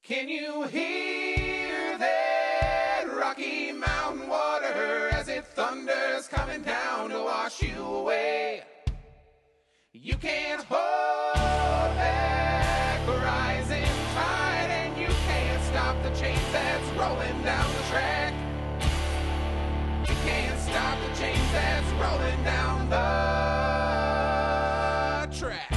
Can you hear that Rocky Mountain water as it thunders coming down to wash you away? You can't hold back a rising tide, and you can't stop the change that's rolling down the track. You can't stop the change that's rolling down the track.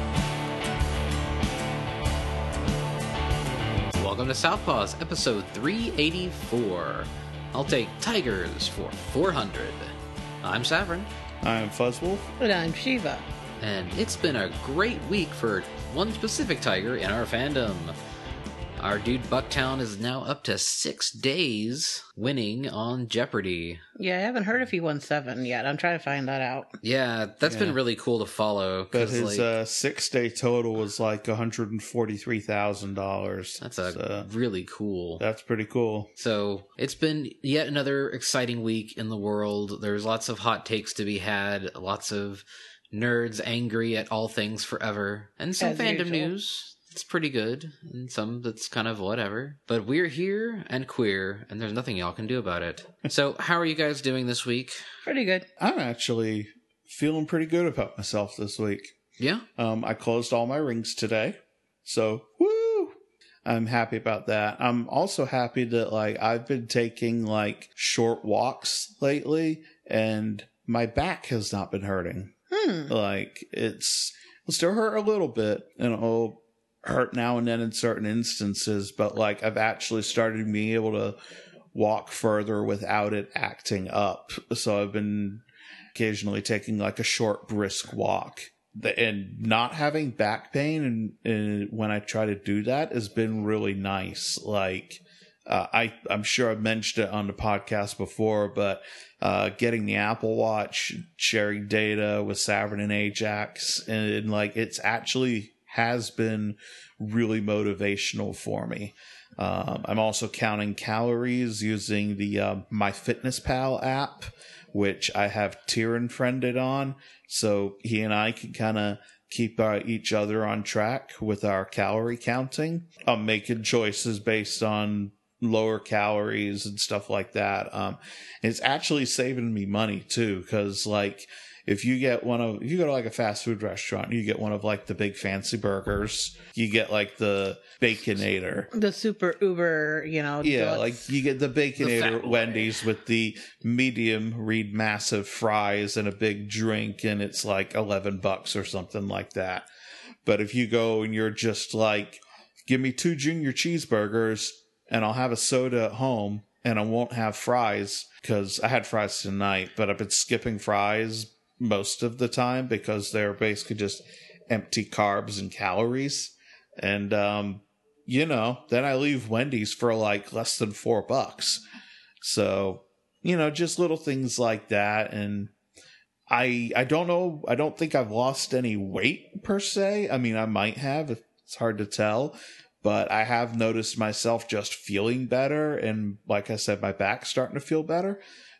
Welcome to Southpaws, episode 384. I'll take Tigers for 400. I'm Savrin. I'm Fuzzwolf. And I'm Shiva. And it's been a great week for one specific Tiger in our fandom. Our dude Bucktown is now up to 6 days winning on Jeopardy! Yeah, I haven't heard if he won 7 yet. I'm trying to find that out. Yeah, that's been really cool to follow. But his 6-day total was like $143,000. That's really cool. That's pretty cool. So it's been yet another exciting week in the world. There's lots of hot takes to be had, lots of nerds angry at all things forever, and some fandom news. It's pretty good, and some that's kind of whatever. But we're here and queer, and there's nothing y'all can do about it. So how are you guys doing this week? Pretty good. I'm actually feeling pretty good about myself this week. Yeah? I closed all my rings today, so woo! I'm happy about that. I'm also happy that I've been taking short walks lately, and my back has not been hurting. It'll still hurt a little bit, and it'll hurt now and then in certain instances, but I've actually started being able to walk further without it acting up. So I've been occasionally taking a short brisk walk, and not having back pain and when I try to do that has been really nice. I'm sure I've mentioned it on the podcast before, but getting the Apple Watch, sharing data with Savrin and Ajax, and it's actually has been really motivational for me. I'm also counting calories using the MyFitnessPal app, which I have Tyrion friended on, so he and I can kind of keep each other on track with our calorie counting. I'm making choices based on lower calories and stuff like that. It's actually saving me money too, because if you go to a fast food restaurant, you get one of the big fancy burgers, you get the Baconator, the super uber, deluxe. You get the Baconator Wendy's with the medium read massive fries and a big drink, and it's $11 or something like that. But if you go and you're just give me 2 junior cheeseburgers and I'll have a soda at home and I won't have fries, because I had fries tonight, but I've been skipping fries most of the time because they're basically just empty carbs and calories. And, then I leave Wendy's for less than $4. So, just little things like that. And I don't know. I don't think I've lost any weight per se. I mean, I might have. It's hard to tell. But I have noticed myself just feeling better. And like I said, my back's starting to feel better.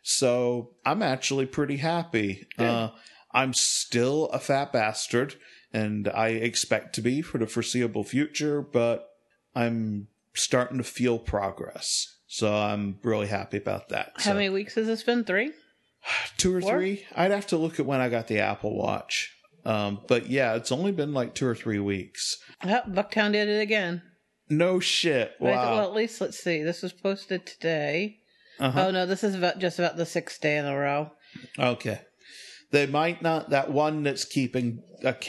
So I'm actually pretty happy. I'm still a fat bastard, and I expect to be for the foreseeable future, but I'm starting to feel progress. So I'm really happy about that. How many weeks has this been? 3? 2 or 3. I'd have to look at when I got the Apple Watch. But yeah, it's only been 2 or 3 weeks. Oh, Bucktown did it again. No shit. Wow. Well, at least let's see. This was posted today. Oh no, this is just about the 6th day in a row. Okay. They might not, that one that's keeping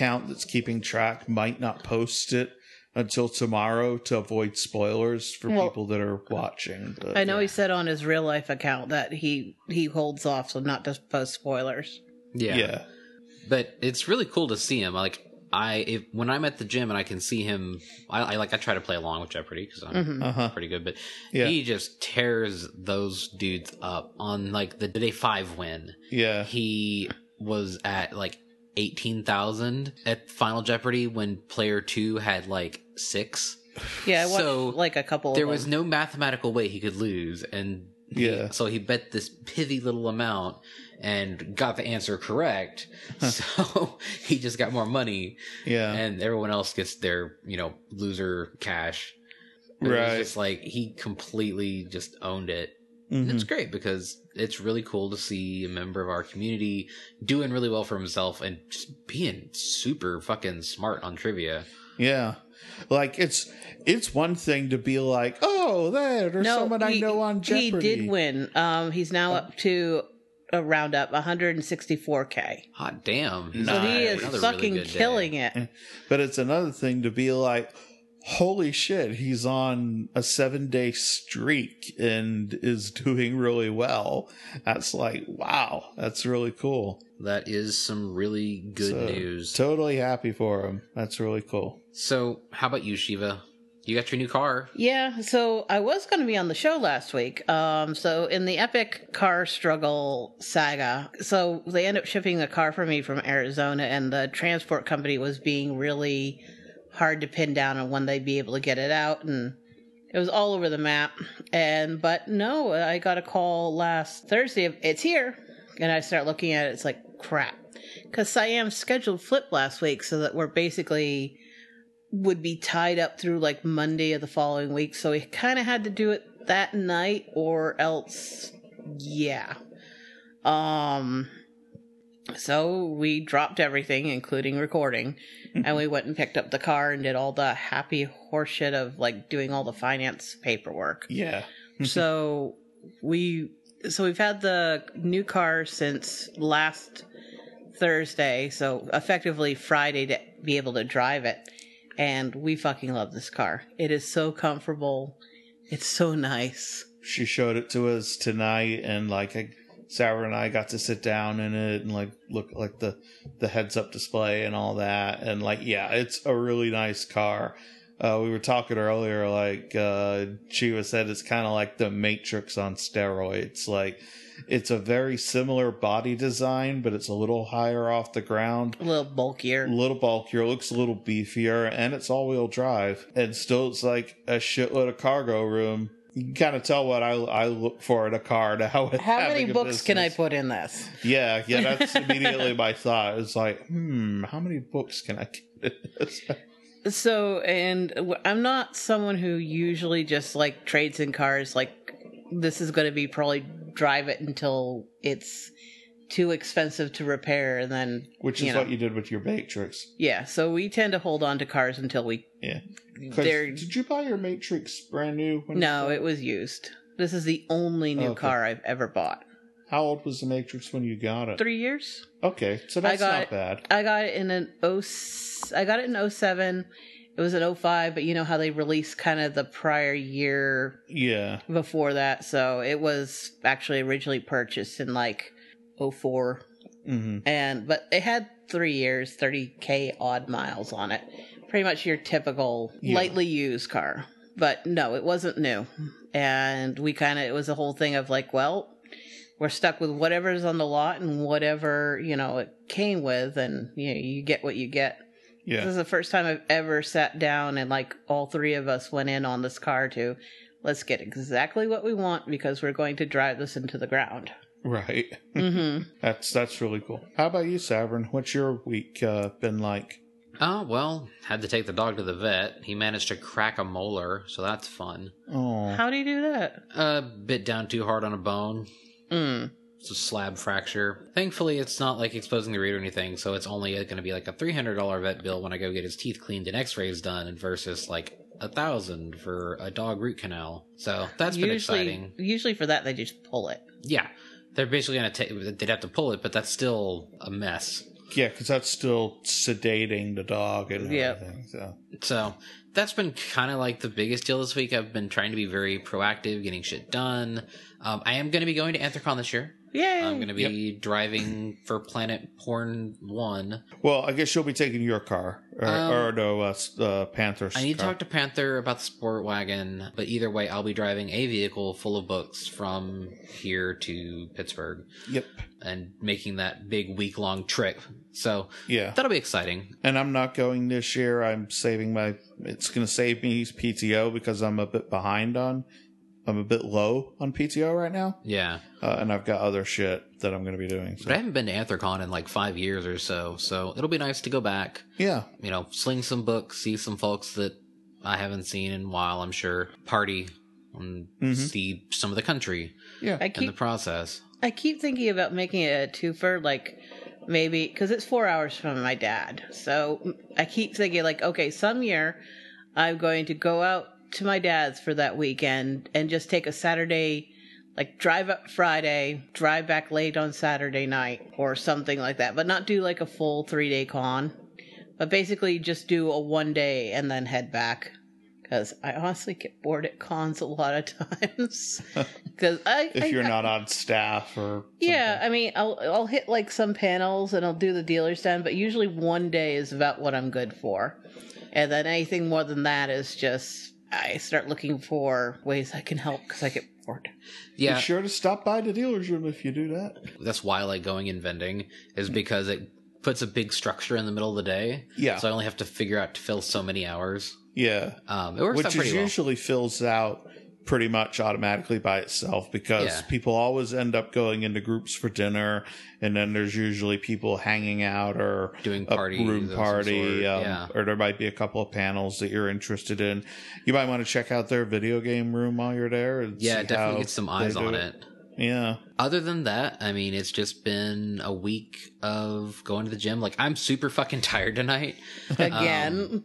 track might not post it until tomorrow to avoid spoilers for people that are watching. But, I know he said on his real life account that he holds off, so not to post spoilers. Yeah. But it's really cool to see him. When I'm at the gym and I can see him, I try to play along with Jeopardy because I'm pretty good, but he just tears those dudes up on the day 5 win. Yeah. He was at 18,000 at Final Jeopardy when player 2 had 6. Yeah, I watched a couple of There them. was no mathematical way he could lose, and so he bet this pithy little amount and got the answer correct. So he just got more money. Yeah. And everyone else gets their, loser cash. It was just like he completely just owned it. And it's great because it's really cool to see a member of our community doing really well for himself and just being super fucking smart on trivia. Yeah. Like, it's one thing to be like, oh, there's someone I know on Jeopardy. He did win. He's now up to a roundup 164K. Hot damn. So he is fucking really killing it. But it's another thing to be like, holy shit, he's on a 7-day streak and is doing really well. That's like, wow, that's really cool. That is some really good news. Totally happy for him. That's really cool. So, how about you, Shiva? You got your new car. Yeah, so I was going to be on the show last week. So in the epic car struggle saga, so they ended up shipping the car for me from Arizona, and the transport company was being really hard to pin down on when they'd be able to get it out, and it was all over the map. But no, I got a call last Thursday. It's here, and I start looking at it. It's like crap, because Siam's scheduled flip last week, so that we're basically would be tied up through like Monday of the following week. So we kind of had to do it that night, or else, yeah. So we dropped everything, including recording, and we went and picked up the car and did all the happy horseshit of like doing all the finance paperwork. Yeah. So we've had the new car since last Thursday, so effectively Friday to be able to drive it. And we fucking love this car. It is so comfortable. It's so nice. She showed it to us tonight, and like Sarah and I got to sit down in it and like look at like the heads up display and all that. And like, yeah, it's a really nice car. We were talking earlier, like Shiva said, it's kind of like the Matrix on steroids. Like, it's a very similar body design, but it's a little higher off the ground. A little bulkier. Looks a little beefier, and it's all-wheel drive. And still, it's like a shitload of cargo room. You can kind of tell what I look for in a car now. How many books can I put in this? Yeah, that's immediately my thought. It's like, how many books can I get in this? So, and I'm not someone who usually just like trades in cars. Like, this is going to be probably drive it until it's too expensive to repair, and then which is what you did with your Matrix. Yeah, so we tend to hold on to cars until we. Yeah. Did you buy your Matrix brand new? No, it was used. This is the only new car I've ever bought. How old was the Matrix when you got it? 3 years. Okay, so that's not bad. I got it in I got it in 07. It was in 05, but you know how they released kind of the prior year before that. So it was actually originally purchased in like 04. Mm-hmm. But it had 3 years, 30K odd miles on it. Pretty much your typical lightly used car. But no, it wasn't new. And it was a whole thing of like, well, we're stuck with whatever's on the lot and whatever, it came with, and you get what you get. Yeah. This is the first time I've ever sat down and like all three of us went in on this car to let's get exactly what we want because we're going to drive this into the ground. Right. Mm-hmm. That's really cool. How about you, Savern? What's your week been like? Oh, well, had to take the dog to the vet. He managed to crack a molar, so that's fun. Oh. How do you do that? Bit down too hard on a bone. It's a slab fracture. Thankfully, it's not like exposing the root or anything, so it's only going to be like a $300 vet bill when I go get his teeth cleaned and x-rays done versus like $1,000 for a dog root canal. So that's been exciting. Usually for that, they just pull it. Yeah. They're basically going to they'd have to pull it, but that's still a mess. Yeah, because that's still sedating the dog and everything. So that's been kind of like the biggest deal this week. I've been trying to be very proactive, getting shit done. I am going to be going to Anthrocon this year. Yay! I'm going to be driving for Planet Porn 1. Well, I guess you'll be taking your car. Panther's I need car. to talk to Panther about the sport wagon, but either way, I'll be driving a vehicle full of books from here to Pittsburgh. Yep. And making that big week-long trip. So, yeah, that'll be exciting. And I'm not going this year. I'm saving it's going to save me PTO because I'm a bit low on PTO right now. Yeah. And I've got other shit that I'm going to be doing. So. But I haven't been to Anthrocon in like 5 years or so it'll be nice to go back. Yeah. Sling some books, see some folks that I haven't seen in a while, I'm sure. Party and see some of the country in the process. I keep thinking about making it a twofer, like maybe, because it's 4 hours from my dad. So I keep thinking like, okay, some year I'm going to go out to my dad's for that weekend and just take a Saturday, like drive up Friday, drive back late on Saturday night or something like that, but not do like a full 3-day con, but basically just do a 1 day and then head back. Because I honestly get bored at cons a lot of times. Because if you're not on staff or yeah, I mean, I'll hit like some panels and I'll do the dealer stand, but usually 1 day is about what I'm good for, and then anything more than that is just I start looking for ways I can help because I get bored. Yeah, be sure to stop by the dealer's room if you do that. That's why I like going and vending, is because it puts a big structure in the middle of the day. Yeah, so I only have to figure out to fill so many hours. Yeah, it works out pretty well. Usually fills out pretty much automatically by itself because people always end up going into groups for dinner, and then there's usually people hanging out or doing a room party, or there might be a couple of panels that you're interested in. You might want to check out their video game room while you're there. And definitely get some eyes on it. Yeah. Other than that, I mean, it's just been a week of going to the gym. Like, I'm super fucking tired tonight. Again.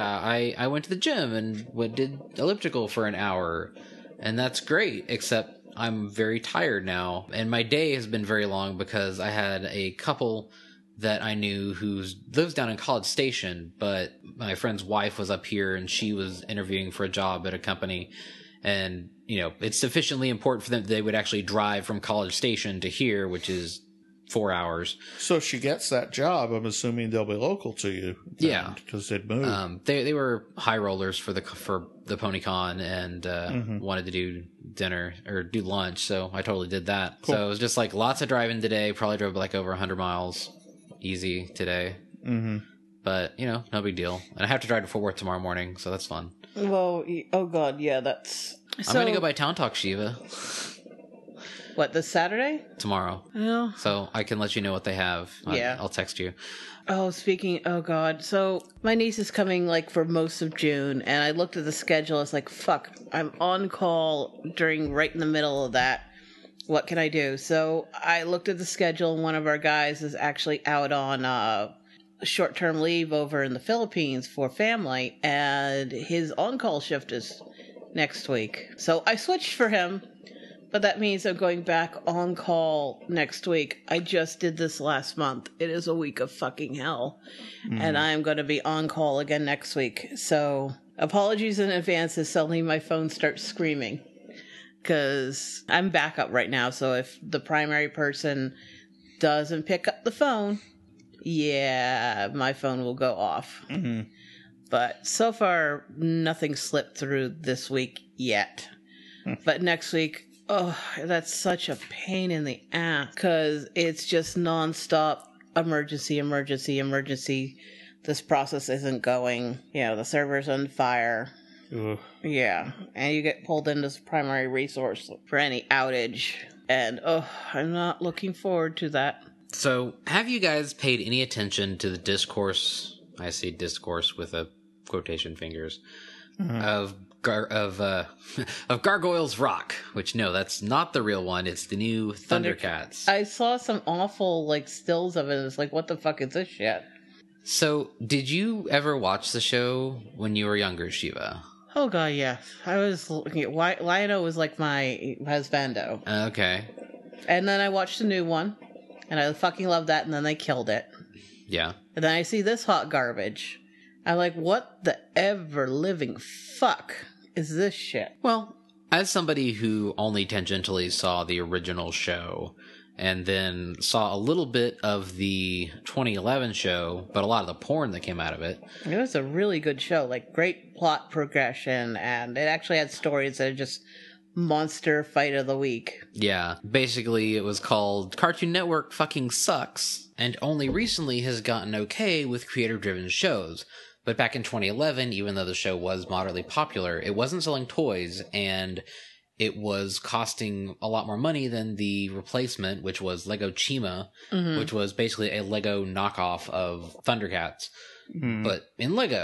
I went to the gym and did elliptical for an hour, and that's great, except I'm very tired now. And my day has been very long because I had a couple that I knew who lives down in College Station, but my friend's wife was up here and she was interviewing for a job at a company. And, you know, it's sufficiently important for them that they would actually drive from College Station to here, which is 4 hours. So if she gets that job, I'm assuming they'll be local to you. Yeah. Because they'd move. They were high rollers for the PonyCon and wanted to do dinner or do lunch. So I totally did that. Cool. So it was just like lots of driving today. Probably drove like over 100 miles easy today. Mm-hmm. But, you know, no big deal. And I have to drive to Fort Worth tomorrow morning, so that's fun. Well, oh god, yeah, that's... I'm going to go by Town Talk, Shiva. What, this Saturday? Tomorrow. Yeah. So I can let you know what they have. I'll text you. Oh, oh god. So my niece is coming like for most of June, and I looked at the schedule. I was like, fuck, I'm on call right in the middle of that. What can I do? So I looked at the schedule, and one of our guys is actually out on short-term leave over in the Philippines for family, and his on-call shift is next week. So I switched for him, but that means I'm going back on call next week. I just did this last month. It is a week of fucking hell, and I'm going to be on call again next week. So apologies in advance if suddenly my phone starts screaming, because I'm back up right now. So if the primary person doesn't pick up the phone, yeah, my phone will go off. Mm-hmm. But so far, nothing slipped through this week yet. But next week, oh, that's such a pain in the ass because it's just nonstop emergency. This process isn't going. You know, the server's on fire. Ugh. Yeah, and you get pulled into this primary resource for any outage. And, I'm not looking forward to that. So, have you guys paid any attention to the discourse? I say discourse with a quotation fingers of Gargoyles Rock. Which no, that's not the real one. It's the new Thundercats. I saw some awful stills of it. It's like, what the fuck is this shit? So, did you ever watch the show when you were younger, Shiva? Oh god, yes. I was looking at Lionel was like my husbando. Okay. And then I watched the new one. And I fucking love that, and then they killed it. Yeah. And then I see this hot garbage. I'm like, what the ever-living fuck is this shit? Well, as somebody who only tangentially saw the original show, and then saw a little bit of the 2011 show, but a lot of the porn that came out of it. It was a really good show, great plot progression, and it actually had stories that are just... monster fight of the week. Yeah. Basically, it was called Cartoon Network Fucking Sucks, and only recently has gotten okay with creator-driven shows. But back in 2011, even though the show was moderately popular, it wasn't selling toys, and it was costing a lot more money than the replacement, which was Lego Chima, which was basically a Lego knockoff of Thundercats, but in Lego.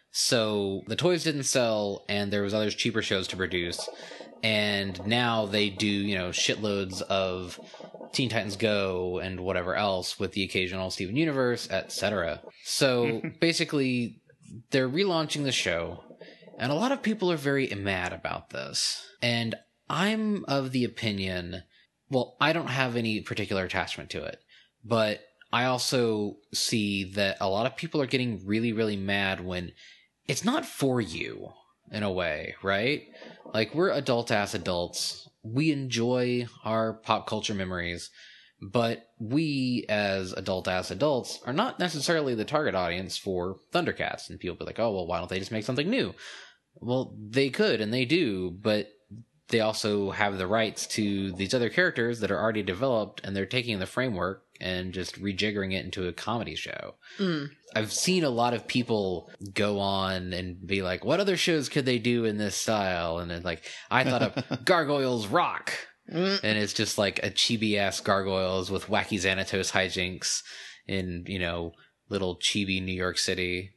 So the toys didn't sell, and there was other cheaper shows to produce. And now they do, shitloads of Teen Titans Go and whatever else with the occasional Steven Universe, etc. So basically, they're relaunching the show, and a lot of people are very mad about this. And I'm of the opinion, well, I don't have any particular attachment to it, but I also see that a lot of people are getting really, really mad when it's not for you, in a way, right? Like, we're adult-ass adults. We enjoy our pop culture memories, but we, as adult-ass adults, are not necessarily the target audience for Thundercats. And people be like, oh, well, why don't they just make something new? Well, they could, and they do, but they also have the rights to these other characters that are already developed, and they're taking the framework and just rejiggering it into a comedy show. I've seen a lot of people go on and be like, what other shows could they do in this style? And then, like, I thought of Gargoyles Rock. And it's just like a chibi-ass Gargoyles with wacky Xanatos hijinks in, little chibi New York City.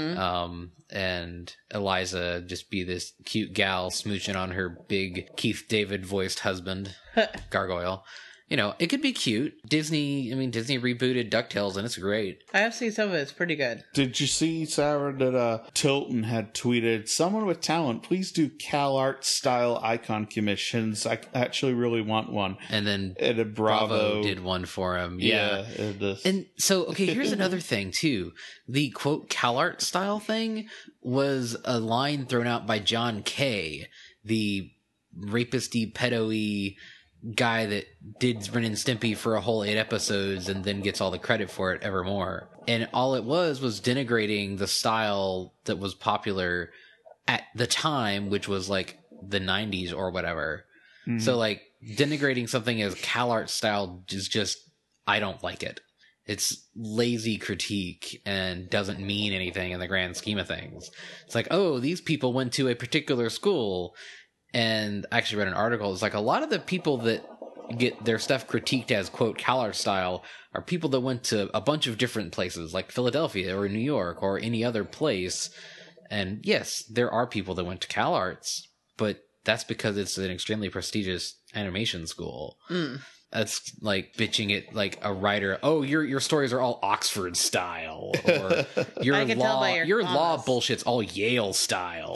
And Eliza just be this cute gal smooching on her big Keith David voiced husband, Gargoyle. It could be cute. Disney rebooted DuckTales, and it's great. I have seen some of it. It's pretty good. Did you see, Sarah, that Tilton had tweeted, someone with talent, please do CalArts style icon commissions. I actually really want one. And then Bravo did one for him. Yeah. And so, okay, here's another thing, too. The, quote, CalArts style thing was a line thrown out by John Kay, the rapisty, pedo-y guy that did Ren and Stimpy for a whole 8 episodes and then gets all the credit for it evermore. And all it was denigrating the style that was popular at the time, which was like the 90s or whatever. So like denigrating something as CalArts style is just, I don't like it. It's lazy critique and doesn't mean anything in the grand scheme of things. It's like, oh, these people went to a particular school. And I actually read an article. It's like a lot of the people that get their stuff critiqued as, quote, CalArts style are people that went to a bunch of different places, like Philadelphia or New York or any other place. And yes, there are people that went to CalArts, but that's because it's an extremely prestigious animation school. That's like bitching it like a writer. Oh, your stories are all Oxford style, or your law bullshit's all Yale style.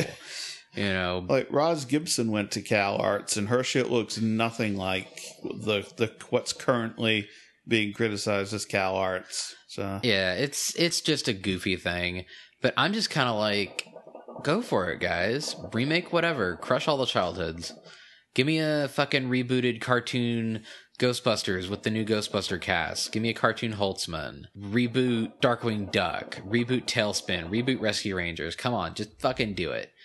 Like Roz Gibson went to CalArts, and her shit looks nothing like the what's currently being criticized as CalArts. So yeah, it's just a goofy thing. But I'm just kind of like, go for it, guys. Remake whatever. Crush all the childhoods. Give me a fucking rebooted cartoon Ghostbusters with the new Ghostbuster cast. Give me a cartoon Holtzman. Reboot Darkwing Duck. Reboot Tailspin. Reboot Rescue Rangers. Come on, just fucking do it.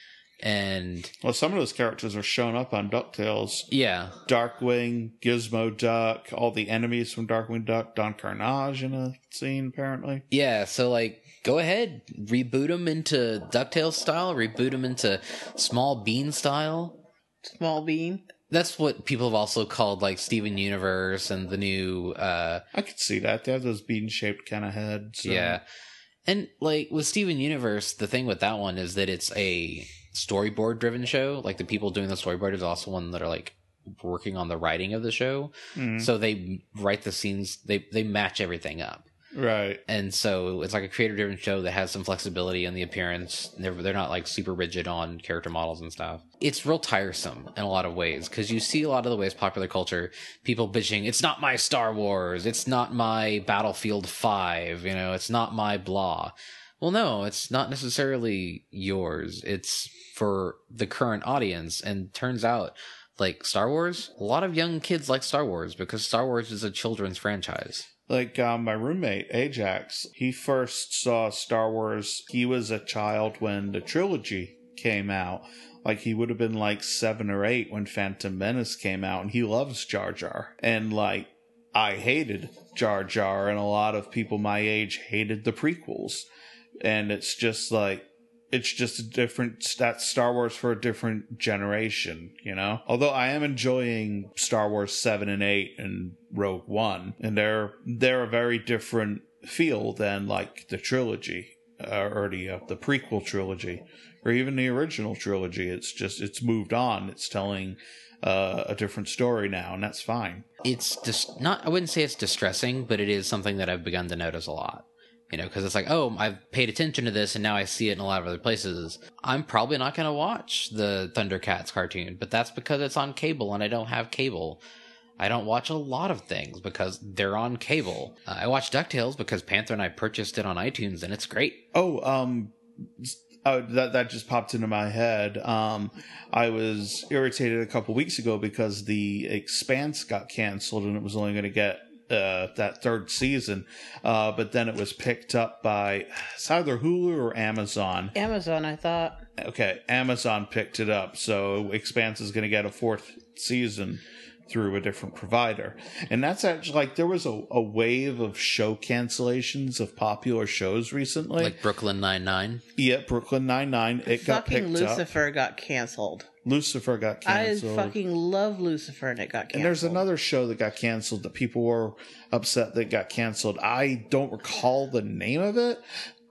And some of those characters are showing up on DuckTales. Yeah. Darkwing, Gizmo Duck, all the enemies from Darkwing Duck, Don Carnage in a scene, apparently. Yeah, so, like, go ahead. Reboot them into DuckTales style. Reboot them into Small Bean style. Small Bean? That's what people have also called, like, Steven Universe and the new... I could see that. They have those bean-shaped kind of heads. So. Yeah. And, like, with Steven Universe, the thing with that one is that it's a storyboard driven show. Like, the people doing the storyboard is also one that are like working on the writing of the show. So they write the scenes, they match everything up, right? And so it's like a creator driven show that has some flexibility in the appearance. They're not like super rigid on character models and stuff. It's real tiresome in a lot of ways, because you see a lot of the ways popular culture, people bitching, it's not my Star Wars, it's not my Battlefield 5, it's not my blah. Well, no, it's not necessarily yours. It's for the current audience. And turns out, like, Star Wars, a lot of young kids like Star Wars because Star Wars is a children's franchise. Like, my roommate, Ajax, he first saw Star Wars. He was a child when the trilogy came out. Like, he would have been like 7 or 8 when Phantom Menace came out, and he loves Jar Jar. And, like, I hated Jar Jar, and a lot of people my age hated the prequels. And it's just like, it's just a different, that's Star Wars for a different generation, Although I am enjoying Star Wars 7 and 8 and Rogue One, and they're a very different feel than, like, the trilogy. the prequel trilogy, or even the original trilogy. It's moved on. It's telling a different story now, and that's fine. It's just not, I wouldn't say it's distressing, but it is something that I've begun to notice a lot. You know, because it's like, oh, I've paid attention to this and now I see it in a lot of other places. I'm probably not going to watch the Thundercats cartoon, but that's because it's on cable and I don't have cable. I don't watch a lot of things because they're on cable. I watch DuckTales because Panther and I purchased it on iTunes and it's great. That just popped into my head. I was irritated a couple weeks ago because The Expanse got canceled and it was only going to get that third season, but then it was picked up by, it's either Hulu or Amazon. Amazon, I thought. Okay, Amazon picked it up, so Expanse is going to get a fourth season through a different provider. And that's actually, like, there was a wave of show cancellations of popular shows recently. Like Brooklyn Nine-Nine? Yeah, Brooklyn Nine-Nine. It got picked up. Lucifer got canceled. Lucifer got canceled. I fucking love Lucifer, and it got canceled. And there's another show that got canceled that people were upset that got canceled. I don't recall the name of it,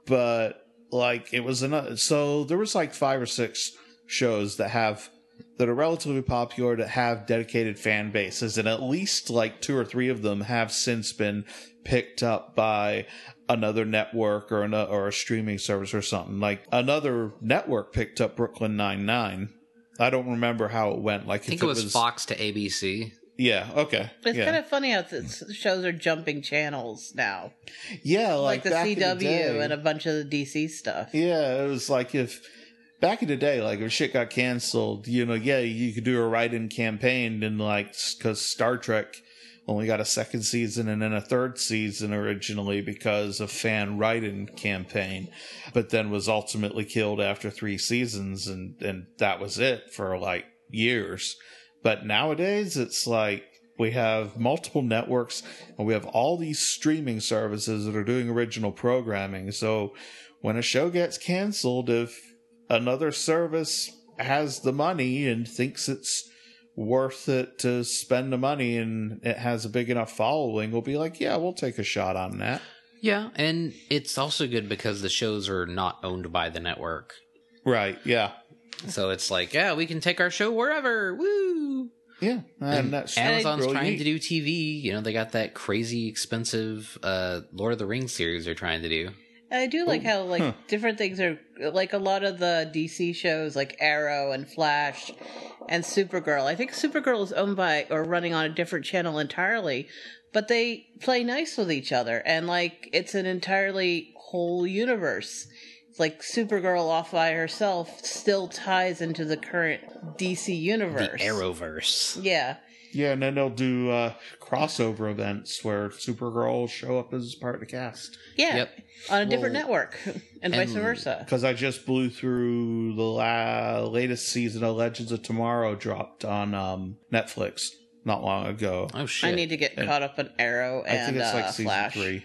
but like it was another. So there was like 5 or 6 shows that are relatively popular, that have dedicated fan bases, and at least like 2 or 3 of them have since been picked up by another network or a streaming service or something. Like another network picked up Brooklyn Nine-Nine. I don't remember how it went. Like, I think it was Fox to ABC. Yeah, okay. It's kind of funny how shows are jumping channels now. Yeah, like the CW and a bunch of the DC stuff. Yeah, it was like if back in the day, like if shit got canceled, you could do a write-in campaign, and like, because Star Trek only got a 2nd season and then a 3rd season originally because of fan write-in campaign, but then was ultimately killed after 3 seasons, and that was it for like years. But nowadays it's like we have multiple networks and we have all these streaming services that are doing original programming. So when a show gets canceled, if another service has the money and thinks it's worth it to spend the money and it has a big enough following, we'll be like, yeah, we'll take a shot on that. Yeah, and it's also good because the shows are not owned by the network. Right, yeah. So it's like, yeah, we can take our show wherever. Woo! Yeah, and that's Amazon's trying to do TV. You know, they got that crazy expensive Lord of the Rings series they're trying to do. And I do like how different things are, like a lot of the DC shows like Arrow and Flash and Supergirl. I think Supergirl is owned by or running on a different channel entirely, but they play nice with each other, and like it's an entirely whole universe. It's like Supergirl off by herself still ties into the current DC universe. The Arrowverse. Yeah. Yeah, and then they'll do crossover events where Supergirl will show up as part of the cast. Yeah, yep. On a different network, and vice versa. Because I just blew through the latest season of Legends of Tomorrow, dropped on Netflix not long ago. Oh, shit. I need to get caught up on Arrow and I think it's like Flash. Season 3.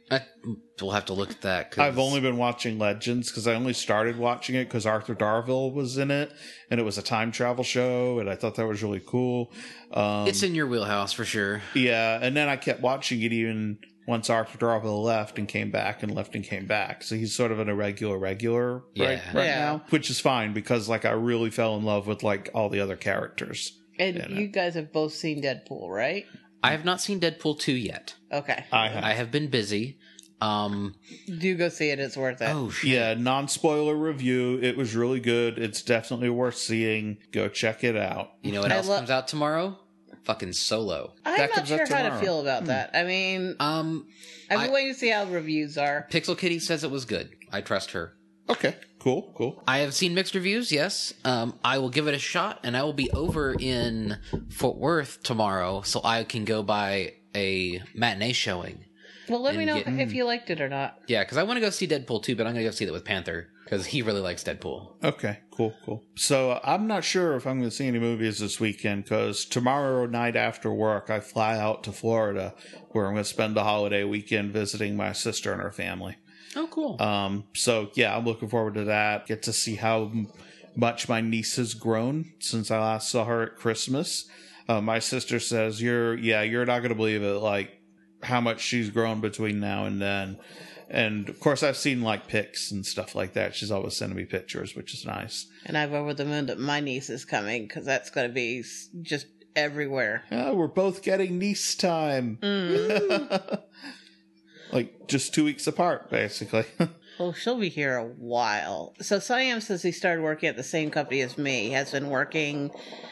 We'll have to look at that. I've only been watching Legends because I only started watching it because Arthur Darvill was in it, and it was a time travel show, and I thought that was really cool. It's in your wheelhouse for sure. Yeah, and then I kept watching it even once Arthur Darvill left and came back and left and came back. So he's sort of an irregular right now, which is fine because like I really fell in love with like all the other characters. And you guys have both seen Deadpool, right? I have not seen Deadpool 2 yet. Okay. I have been busy. Do go see it. It's worth it. Oh, shit. Yeah, non-spoiler review. It was really good. It's definitely worth seeing. Go check it out. You know what else comes out tomorrow? Fucking Solo. I'm not sure how to feel about that. I mean, I've been waiting to see how the reviews are. Pixel Kitty says it was good. I trust her. Okay, cool. I have seen mixed reviews, yes. I will give it a shot, and I will be over in Fort Worth tomorrow, so I can go by a matinee showing. Well, let me know if you liked it or not. Yeah, because I want to go see Deadpool 2, but I'm going to go see that with Panther, because he really likes Deadpool. Okay, cool. So I'm not sure if I'm going to see any movies this weekend, because tomorrow night after work, I fly out to Florida, where I'm going to spend the holiday weekend visiting my sister and her family. Oh, cool. So yeah, I'm looking forward to that. Get to see how much my niece has grown since I last saw her at Christmas. My sister says, you're not going to believe it, like how much she's grown between now and then. And of course, I've seen like pics and stuff like that. She's always sending me pictures, which is nice. And I've over the moon that my niece is coming because that's going to be just everywhere. Yeah, we're both getting niece time. Like just 2 weeks apart, basically. Well, she'll be here a while. So Siam, since he started working at the same company as me, has been working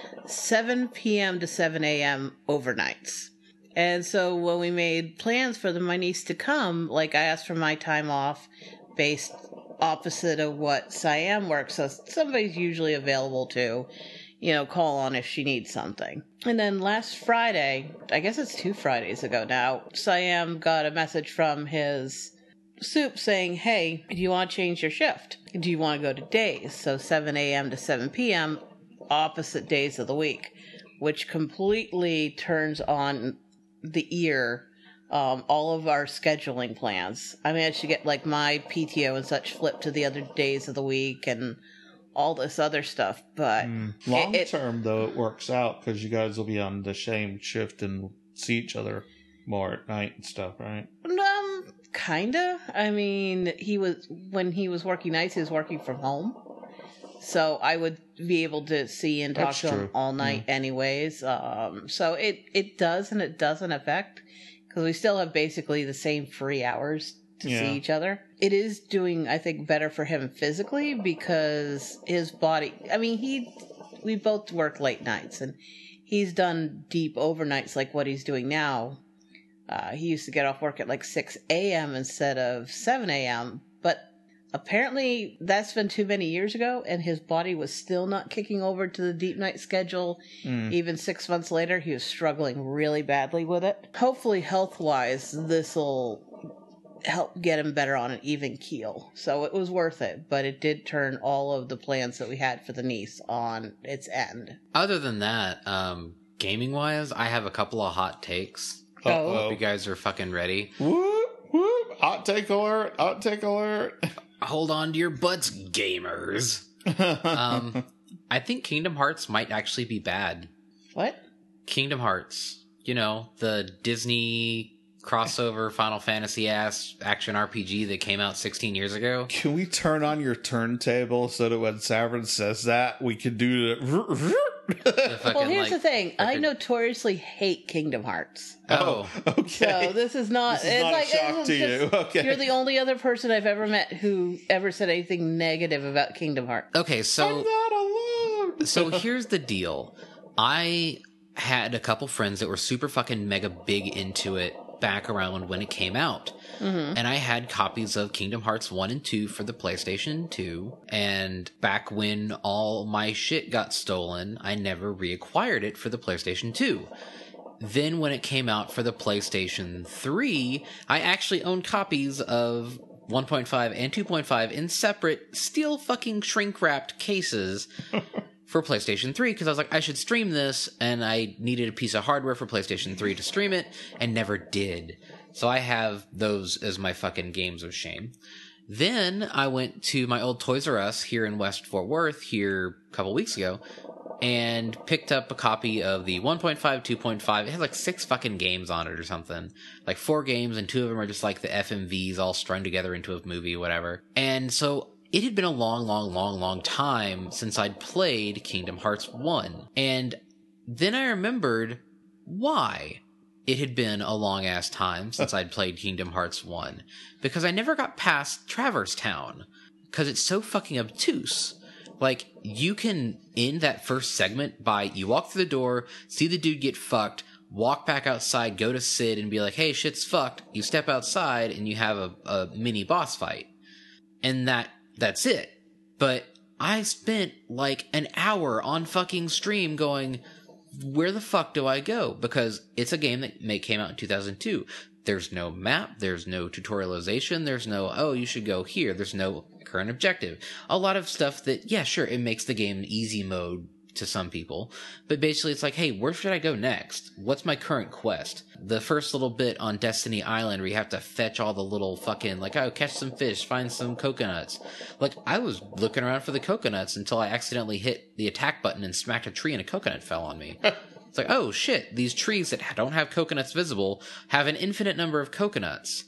7 p.m. to 7 a.m. overnights. And so when we made plans for my niece to come, like I asked for my time off based opposite of what Siam works. So somebody's usually available to, call on if she needs something. And then last Friday, I guess it's 2 Fridays ago now, Siam got a message from his soup saying, hey, do you want to change your shift? Do you want to go to days? So 7 a.m. to 7 p.m., opposite days of the week, which completely turns on the ear all of our scheduling plans. I managed to get like my PTO and such flipped to the other days of the week and all this other stuff. But long term, though, it works out because you guys will be on the same shift and see each other more at night and stuff, right? Kinda. I mean, when he was working nights, he was working from home. So I would be able to see and talk to him all night anyways. So it does and it doesn't affect because we still have basically the same free hours to see each other. It is doing, I think, better for him physically because his body, I mean, we both work late nights and he's done deep overnights like what he's doing now. He used to get off work at like 6 a.m. instead of 7 a.m., but apparently that's been too many years ago, and his body was still not kicking over to the deep night schedule. Even 6 months later, he was struggling really badly with it. Hopefully, health-wise, this will help get him better on an even keel. So it was worth it, but it did turn all of the plans that we had for the niece on its end. Other than that, gaming-wise, I have a couple of hot takes. Uh-oh. Hope you guys are fucking ready. Whoop, whoop. Hot take alert. Hot take alert. Hold on to your butts, gamers. I think Kingdom Hearts might actually be bad. What? Kingdom Hearts. The Disney crossover Final Fantasy-ass action RPG that came out 16 years ago. Can we turn on your turntable so that when Savrin says that, we can do the... Well, here's the thing. I notoriously hate Kingdom Hearts. Oh, okay. So this is not... This is not a shock to you. Okay. You're the only other person I've ever met who ever said anything negative about Kingdom Hearts. Okay, so... I'm not alone! So here's the deal. I had a couple friends that were super fucking mega big into it back around when it came out. Mm-hmm. And I had copies of Kingdom Hearts 1 and 2 for the PlayStation 2. And back when all my shit got stolen, I never reacquired it for the PlayStation 2. Then when it came out for the PlayStation 3, I actually owned copies of 1.5 and 2.5 in separate steel fucking shrink-wrapped cases for PlayStation 3, because I was like, I should stream this, and I needed a piece of hardware for PlayStation 3 to stream it, and never did. So I have those as my fucking games of shame. Then I went to my old Toys R Us here in West Fort Worth here a couple weeks ago, and picked up a copy of the 1.5, 2.5. It had like 6 fucking games on it or something. Like 4 games, and 2 of them are just like the FMVs all strung together into a movie, whatever. And so it had been a long time since I'd played Kingdom Hearts 1. And then I remembered why it had been a long-ass time since I'd played Kingdom Hearts 1. Because I never got past Traverse Town. Because it's so fucking obtuse. Like, you can end that first segment by, you walk through the door, see the dude get fucked, walk back outside, go to Sid, and be like, hey, shit's fucked. You step outside, and you have a mini boss fight. And that's it. But I spent like an hour on fucking stream going, where the fuck do I go? Because it's a game that came out in 2002. There's no map. There's no tutorialization. There's no, oh, you should go here. There's no current objective. A lot of stuff that, yeah, sure, it makes the game easy mode to some people. But basically it's like, hey, where should I go next? What's my current quest? The first little bit on Destiny Island where you have to fetch all the little fucking, like, oh, catch some fish, find some coconuts. Like, I was looking around for the coconuts until I accidentally hit the attack button and smacked a tree and a coconut fell on me. It's like, oh shit, these trees that don't have coconuts visible have an infinite number of coconuts.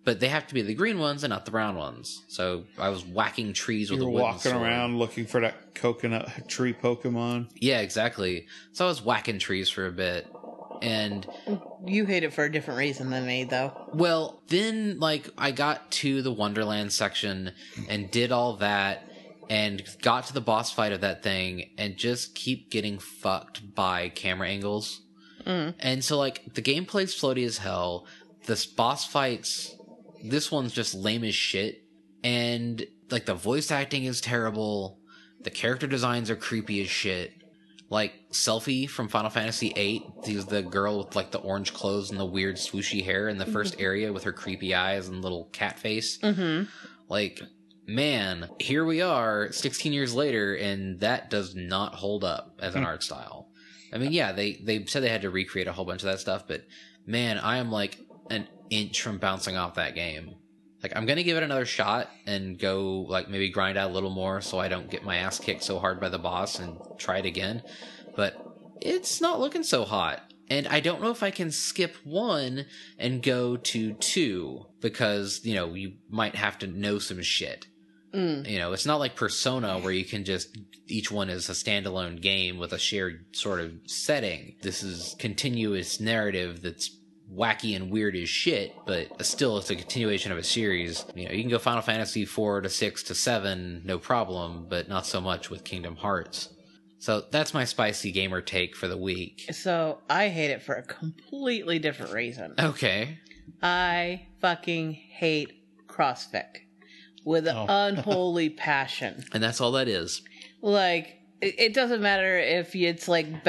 but they have to be the green ones and not the brown ones. So I was whacking trees with a wooden walking sword. around looking for that coconut tree Pokemon. Yeah, exactly. So I was whacking trees for a bit. And you hate it for a different reason than me, though. Well, then, like, I got to the Wonderland section and did all that and got to the boss fight of that thing and just keep getting fucked by camera angles. And so, like, the gameplay's floaty as hell. This boss fights, this one's just lame as shit. And, like, the voice acting is terrible. The character designs are creepy as shit. Like, Selphie from Final Fantasy VIII, she's the girl with, like, the orange clothes and the weird swooshy hair in the first area with her creepy eyes and little cat face. Like, man, here we are 16 years later, and that does not hold up as an art style. I mean, yeah, they said they had to recreate a whole bunch of that stuff, but, man, I am, like, an inch from bouncing off that game. Like, I'm gonna give it another shot and go, like, maybe grind out a little more so I don't get my ass kicked so hard by the boss and try it again. But it's not looking so hot. And I don't know if I can skip 1 and go to 2 because, you know, you might have to know some shit. You know, it's not like Persona where you can just, each one is a standalone game with a shared sort of setting. This is continuous narrative that's wacky and weird as shit, but still it's a continuation of a series. You know, you can go Final Fantasy 4 to 6 to 7, no problem, but not so much with Kingdom Hearts. So that's my spicy gamer take for the week. So I hate it for a completely different reason. Okay. I fucking hate CrossFit with an unholy passion. And that's all that is. Like, it doesn't matter if it's like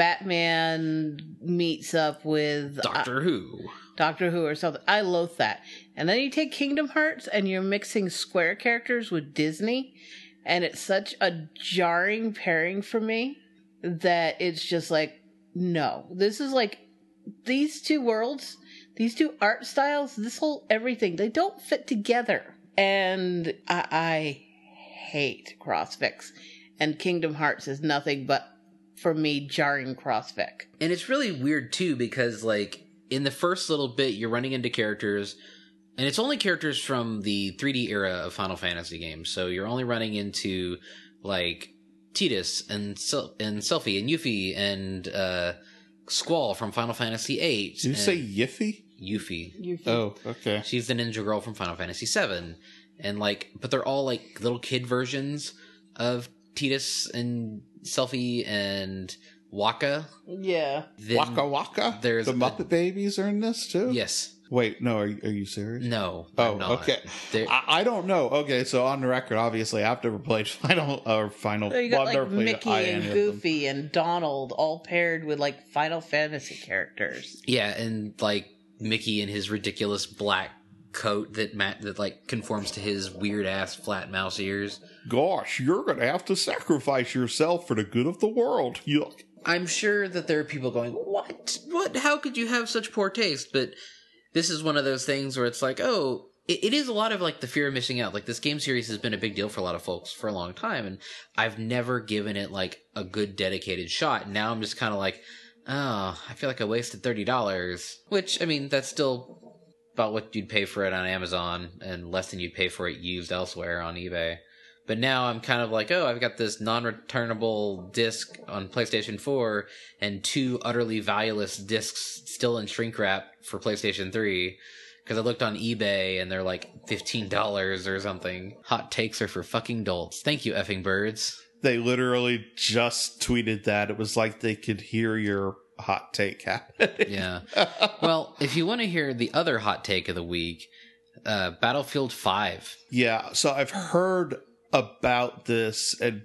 Batman meets up with Doctor Who or something. I loathe that. And then you take Kingdom Hearts and you're mixing Square characters with Disney, and it's such a jarring pairing for me that it's just like, no. This is like, these two worlds, these two art styles, this whole everything, they don't fit together. And I hate CrossFix. And Kingdom Hearts is nothing but, for me, jarring CrossFit. And it's really weird, too, because, like, in the first little bit, you're running into characters, and it's only characters from the 3D era of Final Fantasy games, so you're only running into, like, Tidus and Selphie and Yuffie and Squall from Final Fantasy VIII. Did you say Yuffie? Yuffie. Oh, okay. She's the ninja girl from Final Fantasy VII. And, like, but they're all, like, little kid versions of Tidus and Selphie and Waka. Yeah. Then Waka Waka? There's the Muppet Babies are in this too? Yes. Wait, no, are you serious? No. Oh, okay. I don't know. Okay, so on the record, obviously, I've never played Final. So you got like Mickey and Goofy and Donald all paired with like Final Fantasy characters. Yeah, and like Mickey in his ridiculous black coat that like conforms to his weird ass flat mouse ears. Gosh, you're gonna have to sacrifice yourself for the good of the world. Yuck. I'm sure that there are people going, What? How could you have such poor taste? But this is one of those things where it's like, oh, it is a lot of like the fear of missing out. Like this game series has been a big deal for a lot of folks for a long time, and I've never given it like a good dedicated shot. And now I'm just kind of like, oh, I feel like I wasted $30, which I mean that's still about what you'd pay for it on Amazon and less than you'd pay for it used elsewhere on eBay. But now I'm kind of like, oh, I've got this non-returnable disc on PlayStation 4 and 2 utterly valueless discs still in shrink wrap for PlayStation 3. Because I looked on eBay and they're like $15 or something. Hot takes are for fucking dolts. Thank you, effing birds. They literally just tweeted that. It was like they could hear your hot take happening. Yeah. Well, if you want to hear the other hot take of the week, Battlefield 5. Yeah, so I've heard about this, and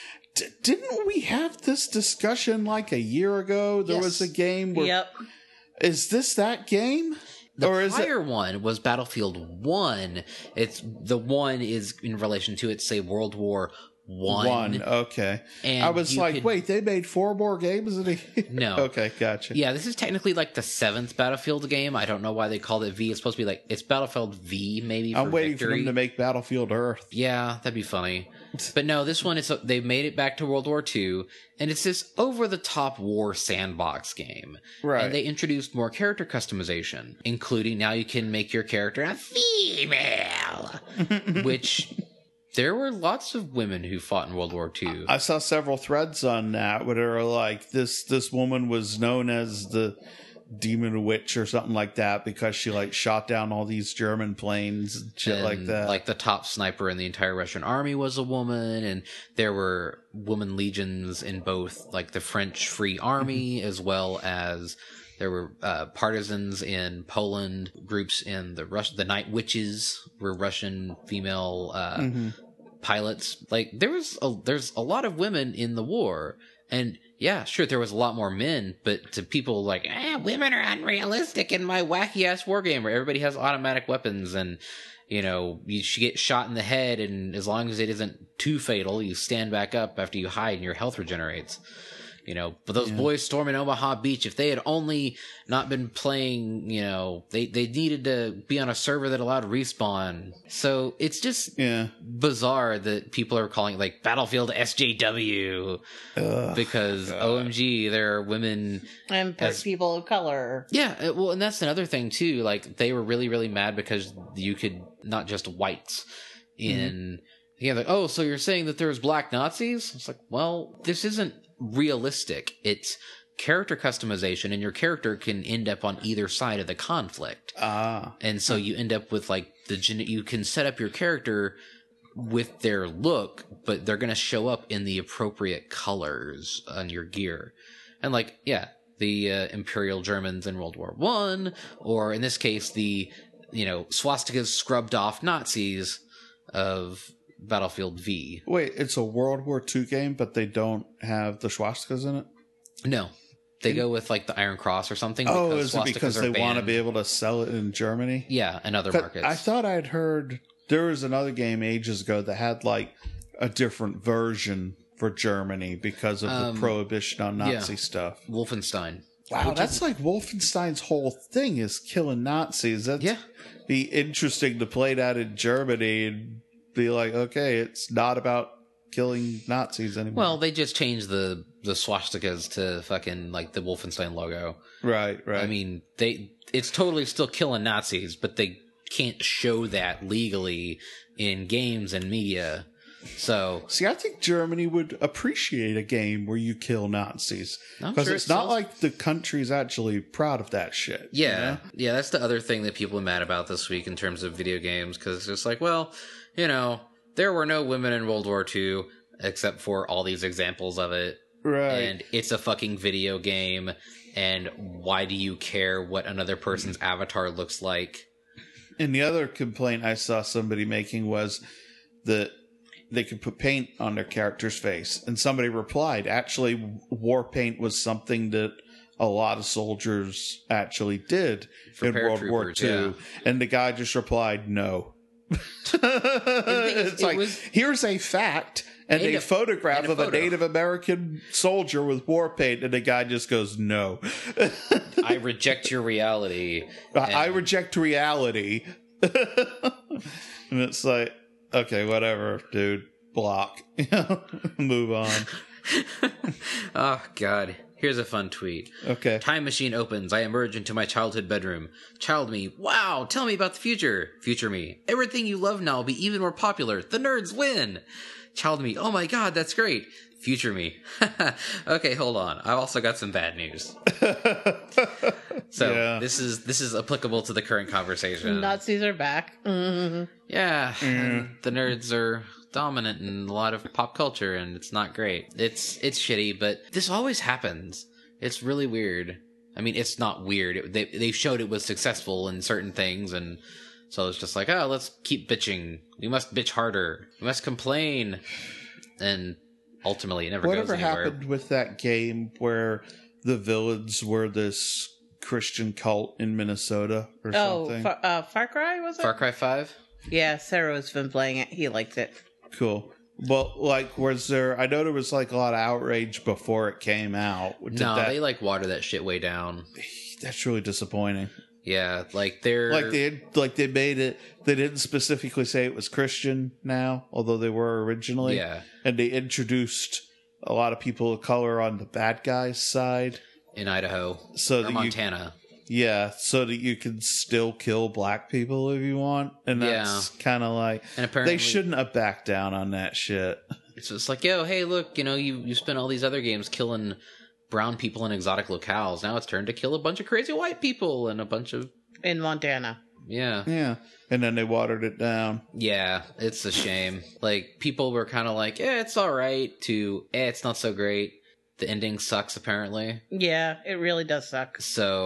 didn't we have this discussion like a year ago? There was a game where... Yep. Is this that game? The prior one was Battlefield 1. The 1 is in relation to, it's say, World War 1. Okay. And I was like, wait, they made 4 more games? No. Okay, gotcha. Yeah, this is technically like the 7th Battlefield game. I don't know why they called it V. It's supposed to be like, it's Battlefield V, maybe. I'm waiting for them to make Battlefield Earth. Yeah, that'd be funny. But no, this one, they made it back to World War II, and it's this over-the-top war sandbox game. Right. And they introduced more character customization, including now you can make your character a female, which... There were lots of women who fought in World War II. I saw several threads on that where they were like, this woman was known as the Demon Witch or something like that because she like shot down all these German planes and shit like that. Like the top sniper in the entire Russian army was a woman, and there were woman legions in both like the French Free Army as well as there were partisans in Poland, groups in the Night Witches were Russian female pilots. Like there's a lot of women in the war, and yeah, sure, there was a lot more men, but to people like, women are unrealistic in my wacky ass war game where everybody has automatic weapons and you get shot in the head, and as long as it isn't too fatal, you stand back up after you hide and your health regenerates. But those boys storming Omaha Beach, if they had only not been playing, they needed to be on a server that allowed respawn. So it's just bizarre that people are calling it like Battlefield SJW because OMG, there are women and people of color. Yeah, well, and that's another thing too. Like they were really, really mad because you could not just whites in. Yeah, like, oh, so you're saying that there's black Nazis? It's like, well, this isn't realistic. It's character customization, and your character can end up on either side of the conflict. And so you end up with like you can set up your character with their look, but they're going to show up in the appropriate colors on your gear. And like, yeah, the Imperial Germans in World War I, or in this case, the swastikas scrubbed off Nazis of Battlefield V. Wait, it's a World War II game, but they don't have the swastikas in it? No. They go with like the Iron Cross or something. Oh, is it because they want to be able to sell it in Germany? Yeah, and other markets. I thought I'd heard there was another game ages ago that had like a different version for Germany because of the prohibition on Nazi stuff. Wolfenstein. Wow, that's like Wolfenstein's whole thing is killing Nazis. That'd be interesting to play that in Germany and be like, okay, it's not about killing Nazis anymore. Well, they just changed the swastikas to fucking like the Wolfenstein logo. Right. I mean, it's totally still killing Nazis, but they can't show that legally in games and media. So, see, I think Germany would appreciate a game where you kill Nazis because it's not like the country's actually proud of that shit. Yeah, yeah, that's the other thing that people are mad about this week in terms of video games, because it's just like, well, there were no women in World War II except for all these examples of it. Right. And it's a fucking video game, and why do you care what another person's avatar looks like? And the other complaint I saw somebody making was that they could put paint on their character's face. And somebody replied, actually, war paint was something that a lot of soldiers actually did in World War II. Yeah. And the guy just replied, no. It's like, here's a fact and a photograph of a Native American soldier with war paint, and the guy just goes, no. I reject your reality. I reject reality. And it's like, okay, whatever, dude. Block. Move on. Oh, God. Here's a fun tweet. Okay. Time machine opens. I emerge into my childhood bedroom. Child me. Wow. Tell me about the future. Future me. Everything you love now will be even more popular. The nerds win. Child me. Oh my God. That's great. Future me. Okay, hold on. I've also got some bad news. So this is applicable to the current conversation. Nazis are back. Mm-hmm. Yeah. And the nerds are dominant in a lot of pop culture, and it's not great. It's shitty, but this always happens. It's really weird. I mean, it's not weird. They showed it was successful in certain things, and so it's just like, oh, let's keep bitching. We must bitch harder. We must complain. And ultimately, it never goes anywhere. Whatever happened with that game where the villains were this Christian cult in Minnesota or something? Far Cry, was it? Far Cry 5? Yeah, Sarah's been playing it. He liked it. Cool. Well, like, was there? I know there was like a lot of outrage before it came out. They like water that shit way down. That's really disappointing. Yeah, like they made it. They didn't specifically say it was Christian now, although they were originally. Yeah, and they introduced a lot of people of color on the bad guys' side in Idaho, or Montana. So that you can still kill black people if you want, and that's kind of like. And apparently, they shouldn't have backed down on that shit. It's just like, yo, hey, look, you spent all these other games killing brown people in exotic locales. Now it's turned to kill a bunch of crazy white people and a bunch of in Montana. Yeah. And then they watered it down. Yeah, it's a shame. Like, people were kind of like, it's all right, to, it's not so great. The ending sucks, apparently. Yeah, it really does suck.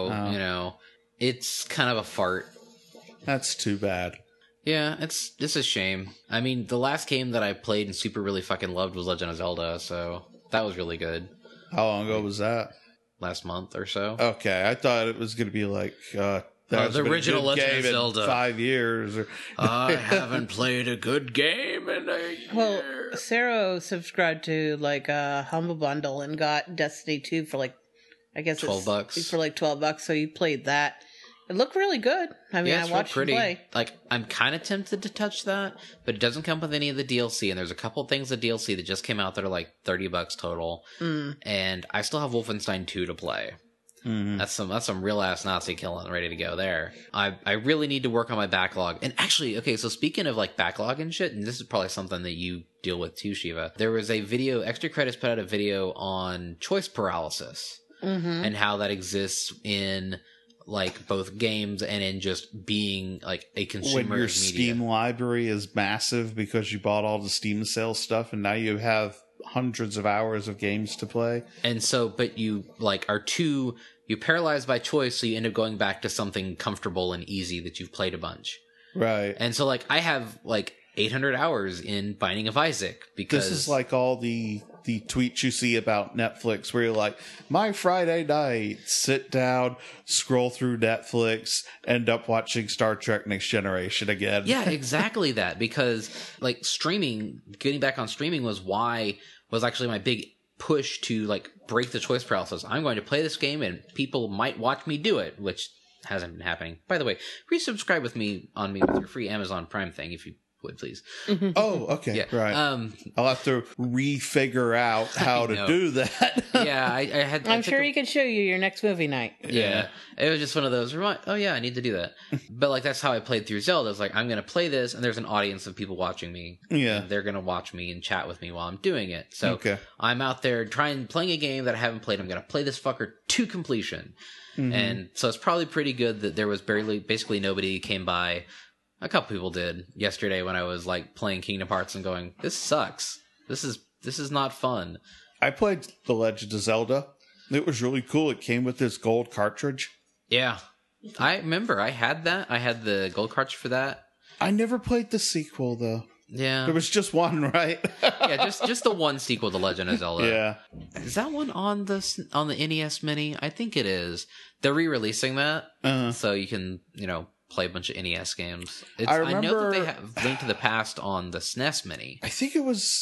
So, it's kind of a fart. That's too bad. Yeah, it's a shame. I mean, the last game that I played and super really fucking loved was Legend of Zelda, so that was really good. How long ago was that? Last month or so. Okay, I thought it was going to be like the original Legend of Zelda. 5 years. I haven't played a good game in a year. Well, Sarah subscribed to like a Humble Bundle and got Destiny 2 for like, I guess $12 for like $12. So you played that. It looked really good. I mean, I watched you play. Like, I'm kind of tempted to touch that, but it doesn't come with any of the DLC. And there's a couple things of DLC that just came out that are like $30 total. And I still have Wolfenstein 2 to play. That's some real ass Nazi killing ready to go there. I really need to work on my backlog. And actually, okay, so speaking of like backlog and shit, and this is probably something that you deal with too, Shiva. There was a video, Extra Credits put out a video on choice paralysis and how that exists in like both games and in just being like a consumer when your media. Steam library is massive because you bought all the Steam sale stuff and now you have hundreds of hours of games to play. And so, but you like you're paralyzed by choice, so you end up going back to something comfortable and easy that you've played a bunch. Right. And so like I have like 800 hours in Binding of Isaac because this is like all the tweets you see about Netflix where you're like, my Friday night, sit down, scroll through Netflix, end up watching Star Trek Next Generation again. Yeah, exactly that. Because like streaming, getting back on streaming was actually my big push to like break the choice paralysis. I'm going to play this game and people might watch me do it, which hasn't been happening. By the way, resubscribe with me with your free Amazon Prime thing if you would, please. Oh, okay. Yeah. Right. I'll have to refigure out how to do that. Yeah, I had. I'm sure he could show you your next movie night. Yeah. It was just one of those. Oh yeah, I need to do that. But like that's how I played through Zelda. It's like I'm going to play this, and there's an audience of people watching me. Yeah, they're going to watch me and chat with me while I'm doing it. So I'm out there playing a game that I haven't played. I'm going to play this fucker to completion, and so it's probably pretty good that there was basically nobody came by. A couple people did yesterday when I was like playing Kingdom Hearts and going, this sucks. This is not fun. I played The Legend of Zelda. It was really cool. It came with this gold cartridge. Yeah. I remember I had that. I had the gold cartridge for that. I never played the sequel though. Yeah. There was just one, right? Yeah, just the one sequel to Legend of Zelda. Yeah. Is that one on the NES Mini? I think it is. They're re-releasing that. So you can, play a bunch of NES games. I know that they have Link to the Past on the SNES Mini. I think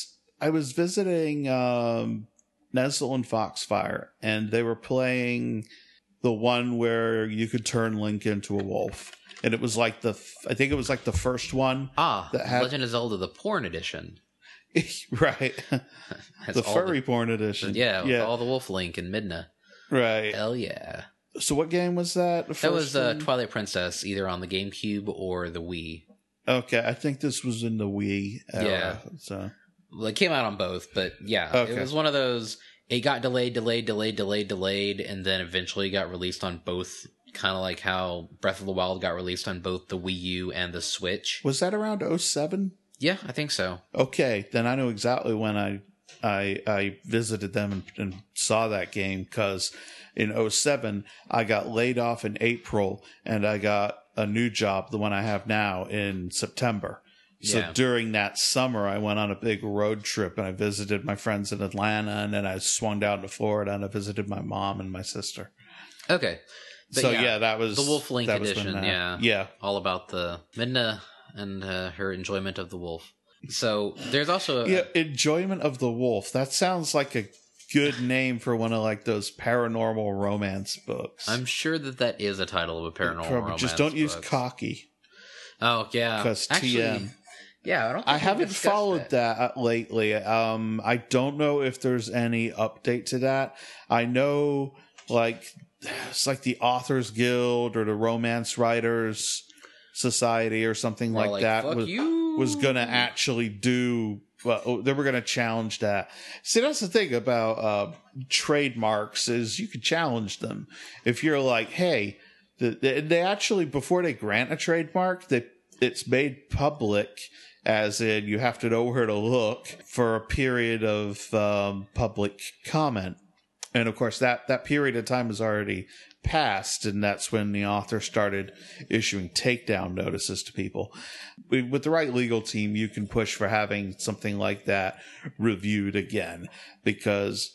I was visiting Nestle and Foxfire, and they were playing the one where you could turn Link into a wolf. And it was like the first one. That had Legend of Zelda, the porn edition. Right. The furry porn edition. Yeah, with all the wolf Link and Midna. Right. Hell yeah. So what game was that? That was Twilight Princess, either on the GameCube or the Wii. Okay, I think this was in the Wii era. Yeah. So. Well, it came out on both, but yeah, It was one of those, it got delayed, and then eventually got released on both, kind of like how Breath of the Wild got released on both the Wii U and the Switch. Was that around 2007? Yeah, I think so. Okay, then I know exactly when I visited them and saw that game, because in 2007 I got laid off in April and I got a new job, the one I have now, in September. So during that summer I went on a big road trip and I visited my friends in Atlanta, and then I swung down to Florida and I visited my mom and my sister. Okay. But so that was the Wolf Link edition. Yeah. All about the Midna and her enjoyment of the wolf. So there's also Enjoyment of the Wolf. That sounds like a good name for one of like those paranormal romance books. I'm sure that is a title of a paranormal romance. Just don't use cocky. Oh yeah, because TM. Yeah, I haven't followed that lately. I don't know if there's any update to that. I know, like, it's like the Authors Guild or the Romance Writers Society or something like that was going to actually do. Well, they were going to challenge that. See, that's the thing about trademarks is you can challenge them if you're like, hey, they actually before they grant a trademark, it's made public. As in, you have to know where to look for a period of public comment. And, of course, that period of time has already passed, and that's when the author started issuing takedown notices to people. With the right legal team, you can push for having something like that reviewed again, because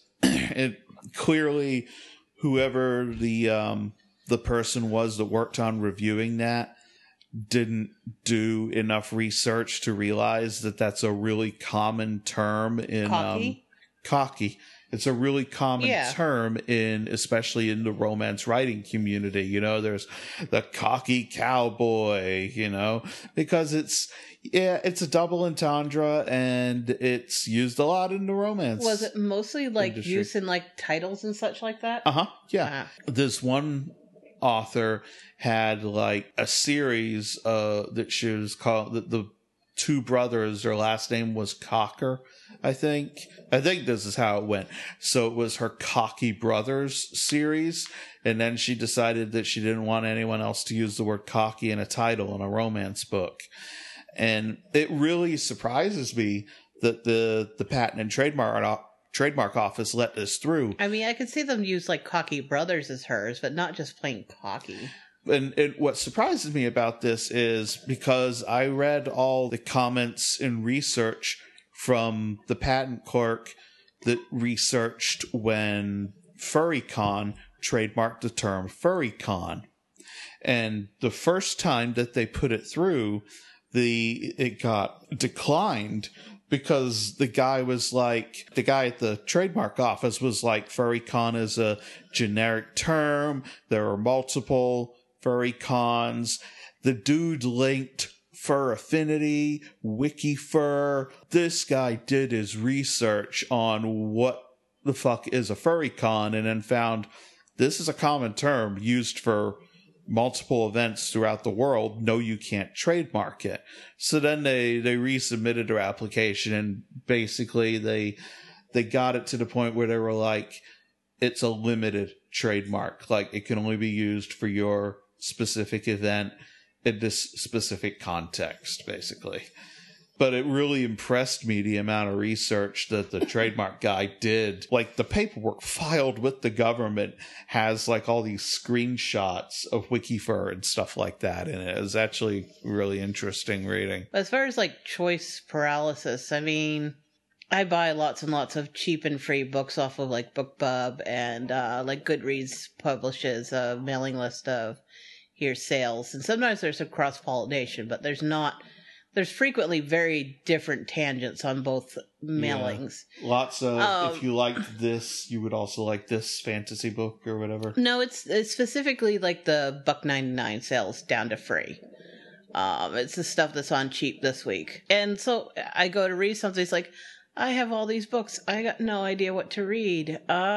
clearly whoever the person was that worked on reviewing that didn't do enough research to realize that that's a really common term in cocky. It's a really common term especially in the romance writing community. You know, there's the cocky cowboy, you know, because it's a double entendre and it's used a lot in the romance. Was it mostly like industry. Use in like titles and such like that? Yeah. This one author had like a series that she was called the two brothers, their last name was Cocker, I think this is how it went. So it was her Cocky Brothers series, and then she decided that she didn't want anyone else to use the word cocky in a title in a romance book. And it really surprises me that the Patent and Trademark Office let this through. I mean, I could see them use like Cocky Brothers as hers, but not just plain cocky. And what surprises me about this is because I read all the comments and research from the patent clerk that researched when FurryCon trademarked the term FurryCon. And the first time that they put it through, it got declined because the guy at the trademark office was like, FurryCon is a generic term. There are multiple FurryCons. The dude linked Fur Affinity, WikiFur. This guy did his research on what the fuck is a FurryCon and then found this is a common term used for multiple events throughout the world. No, you can't trademark it. So then they resubmitted their application and basically they got it to the point where they were like, it's a limited trademark. Like it can only be used for your specific event in this specific context, basically. But it really impressed me the amount of research that the trademark guy did. Like the paperwork filed with the government has like all these screenshots of WikiFur and stuff like that in it. It was actually really interesting reading. As far as like choice paralysis, I mean, I buy lots and lots of cheap and free books off of like BookBub and like Goodreads publishes a mailing list of here's sales. And sometimes there's a cross-pollination, but there's frequently very different tangents on both mailings. Yeah. Lots of, if you liked this, you would also like this fantasy book or whatever. No, it's specifically like the $1.99 sales down to free. It's the stuff that's on cheap this week. And so I go to read something, it's like, I have all these books. I got no idea what to read.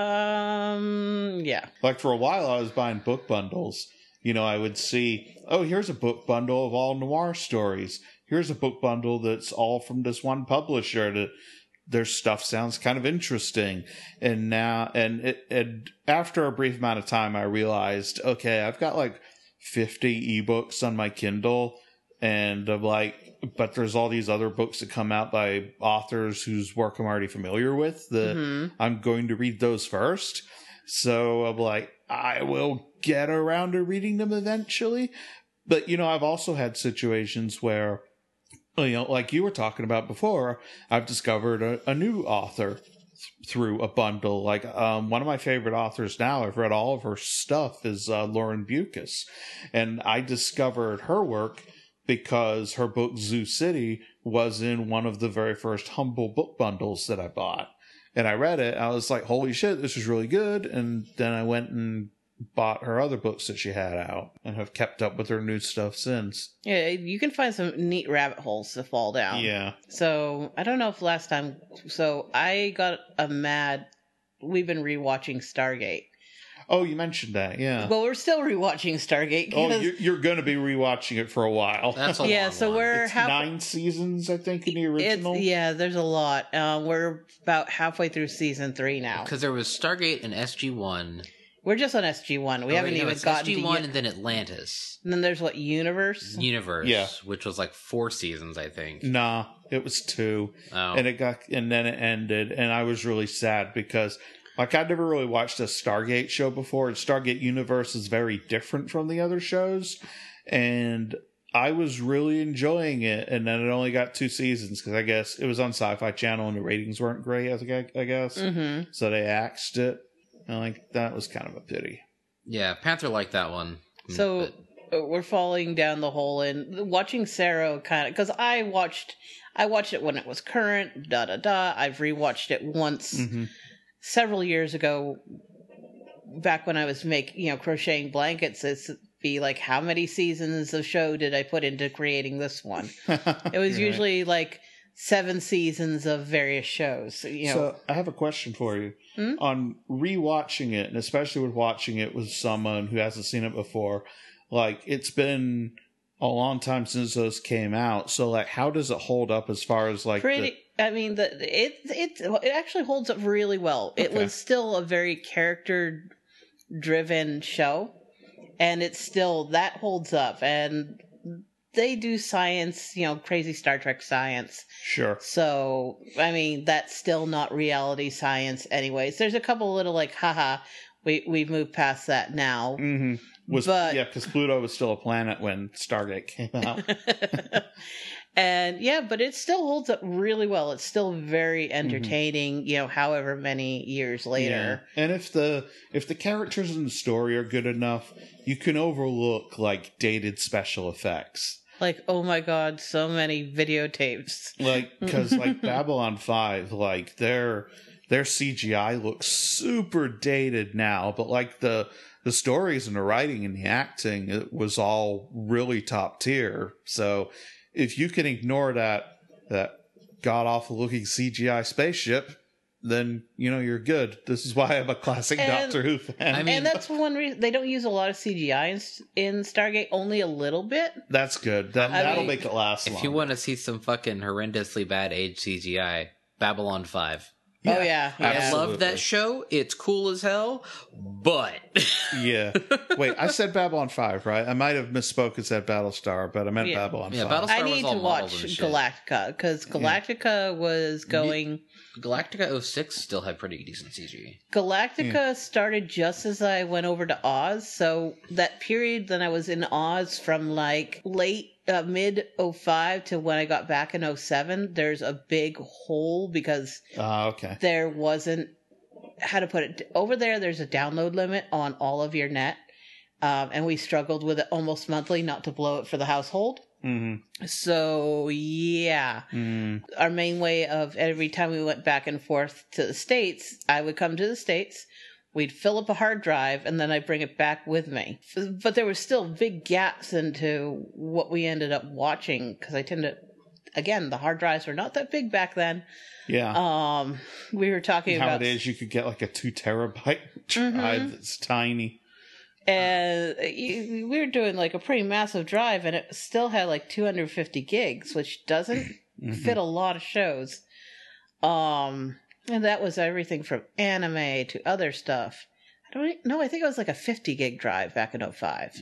Yeah. Like for a while I was buying book bundles. You know, I would see, here's a book bundle of all noir stories. Here's a book bundle that's all from this one publisher that their stuff sounds kind of interesting. And now, and after a brief amount of time, I realized, okay, I've got like 50 ebooks on my Kindle, and I'm like, but there's all these other books that come out by authors whose work I'm already familiar with that I'm going to read those first. So I'm like, I will get around to reading them eventually. But, you know, I've also had situations where, you know, like you were talking about before, I've discovered a new author through a bundle. Like one of my favorite authors now, I've read all of her stuff, is Lauren Bucas. And I discovered her work because her book Zoo City was in one of the very first Humble book bundles that I bought. And I read it. I was like, holy shit, this is really good. And then I went and bought her other books that she had out and have kept up with her new stuff since. Yeah, you can find some neat rabbit holes to fall down. Yeah. So, I don't know if last time... So, I got we've been rewatching Stargate. Oh, you mentioned that, yeah. Well, we're still rewatching Stargate. Oh, you're going to be rewatching it for a while. That's a long one. We're it's 9 seasons, I think, in the original. There's a lot. We're about halfway through season 3 now. Because there was Stargate and SG-1. We're just on SG-1. We haven't even gotten to SG-1 and then Atlantis. And then there's what, Universe? Universe, which was like 4 seasons, I think. Nah, it was 2. Oh. And then it ended, and I was really sad because... Like, I'd never really watched a Stargate show before, and Stargate Universe is very different from the other shows, and I was really enjoying it, and then it only got 2 seasons, because I guess it was on Sci-Fi Channel, and the ratings weren't great, I guess, so they axed it, and, like, that was kind of a pity. Yeah, Panther liked that one. So, we're falling down the hole, and watching Sarah kind of, because I watched it when it was current, I've rewatched it once, several years ago, back when I was crocheting blankets, it's be like, how many seasons of show did I put into creating this one? It was usually like 7 seasons of various shows. So I have a question for you. On rewatching it, and especially with watching it with someone who hasn't seen it before, like, it's been a long time since those came out. So, like, how does it hold up as far as, like... It actually holds up really well. Okay. It was still a very character-driven show, and that holds up. And they do science, crazy Star Trek science. Sure. So, I mean, that's still not reality science anyways. There's a couple little, like, haha, we've moved past that now. Mm-hmm. Because Pluto was still a planet when Stargate came out. And but it still holds up really well. It's still very entertaining, however many years later. Yeah. And if the characters in the story are good enough, you can overlook, like, dated special effects. Like, oh my god, so many videotapes. Like, because, like, Babylon 5, like, their CGI looks super dated now, but, like, the stories and the writing and the acting, it was all really top tier. So if you can ignore that god-awful looking CGI spaceship, then, you're good. This is why I'm a classic Doctor Who fan. And that's one reason they don't use a lot of CGI in Stargate, only a little bit. That's good. That'll make it last long. If you want to see some fucking horrendously bad age CGI, Babylon 5. Yeah, oh, yeah. I love that show. It's cool as hell, but... Yeah. Wait, I said Babylon 5, right? I might have misspoke and said Battlestar, but I meant Babylon 5. Battlestar I need to watch Galactica, because Galactica was going... Galactica 06 still had pretty decent CG. Galactica started just as I went over to Oz, so that period that I was in Oz from, like, mid 05 to when I got back in 07, there's a big hole because there wasn't, how to put it, over there's a download limit on all of your net, and we struggled with it almost monthly not to blow it for the household. So our main way of, every time we went back and forth to the States, I would come to the States, we'd fill up a hard drive, and then I'd bring it back with me. But there were still big gaps into what we ended up watching, because I tend to, again, the hard drives were not that big back then. Yeah. We were talking about... Nowadays, you could get like a 2 terabyte drive that's tiny. And we were doing like a pretty massive drive, and it still had like 250 gigs, which doesn't fit a lot of shows. And that was everything from anime to other stuff. I don't know. I think it was like a 50 gig drive back in 05.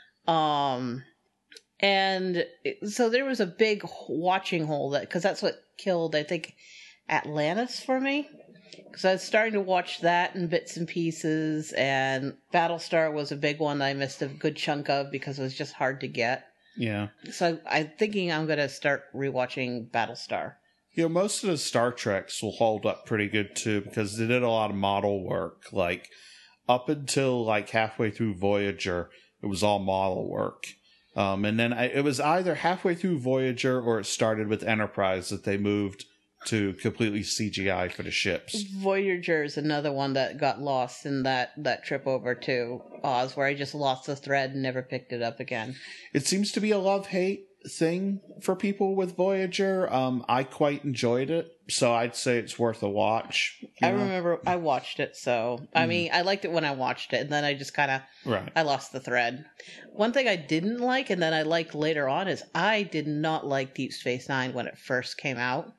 So there was a big watching hole because that's what killed, I think, Atlantis for me. Because I was starting to watch that in bits and pieces, and Battlestar was a big one that I missed a good chunk of because it was just hard to get. Yeah. So I'm thinking I'm going to start rewatching Battlestar. Most of the Star Treks will hold up pretty good too, because they did a lot of model work. Like, up until like halfway through Voyager, it was all model work. And then it was either halfway through Voyager or it started with Enterprise that they moved to completely CGI for the ships. Voyager is another one that got lost in that trip over to Oz, where I just lost the thread and never picked it up again. It seems to be a love-hate thing for people with Voyager. I quite enjoyed it, so I'd say it's worth a watch. I remember I watched it, so I mean, I liked it when I watched it, and then I just kind of I lost the thread. One thing I didn't like, and then I liked later on, is I did not like Deep Space Nine when it first came out.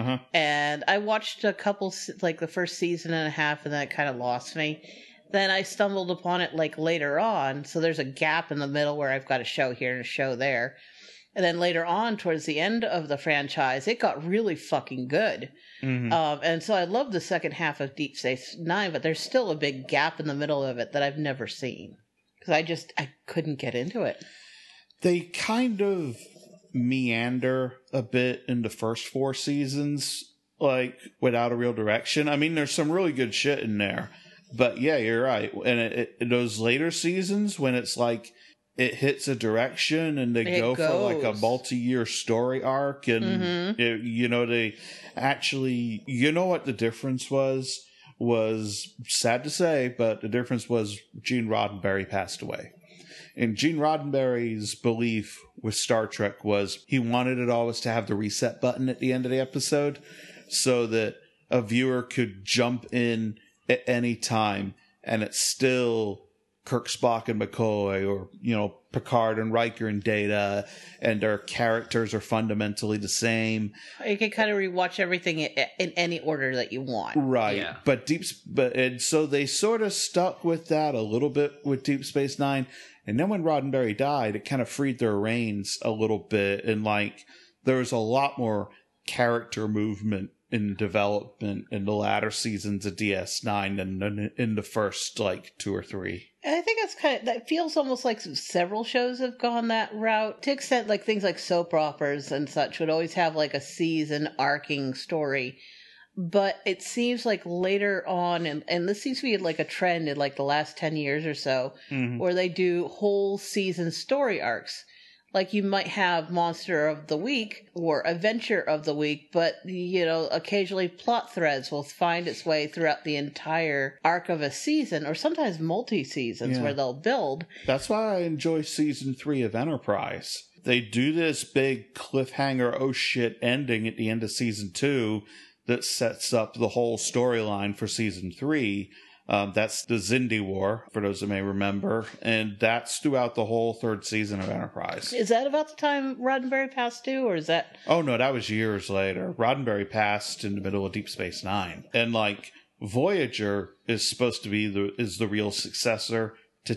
And I watched a couple, like the first season and a half, and then it kind of lost me. Then I stumbled upon it like later on, so there's a gap in the middle where I've got a show here and a show there. And then later on, towards the end of the franchise, it got really fucking good. And so I love the second half of Deep Space Nine, but there's still a big gap in the middle of it that I've never seen. Because I couldn't get into it. They kind of meander a bit in the first 4 seasons, like without a real direction. I mean, there's some really good shit in there, but yeah, you're right. And those later seasons, when it's like it hits a direction and they go for like a multi-year story arc, and they actually, what the difference was sad to say, but the difference was Gene Roddenberry passed away. And Gene Roddenberry's belief with Star Trek was he wanted it always to have the reset button at the end of the episode so that a viewer could jump in at any time and it's still Kirk, Spock, and McCoy, or, Picard and Riker and Data, and their characters are fundamentally the same. You can kind of rewatch everything in any order that you want. Right. Yeah. And so they sort of stuck with that a little bit with Deep Space Nine. And then when Roddenberry died, it kind of freed their reins a little bit. And there was a lot more character movement in development in the latter seasons of DS9 than in the first 2 or 3. And I think that feels almost like several shows have gone that route, to extent things like soap operas and such would always have a season arcing story. But it seems like later on, and this seems to be a trend in the last 10 years or so, where they do whole season story arcs. You might have Monster of the Week or Adventure of the Week, but, occasionally plot threads will find its way throughout the entire arc of a season, or sometimes multi-seasons where they'll build. That's why I enjoy season 3 of Enterprise. They do this big cliffhanger, oh shit ending at the end of season 2 that sets up the whole storyline for season 3. That's the Xindi War, for those that may remember, and that's throughout the whole 3rd season of Enterprise. Is that about the time Roddenberry passed too, or is that... Oh, no, that was years later. Roddenberry passed in the middle of Deep Space Nine. And, Voyager is supposed to be the real successor to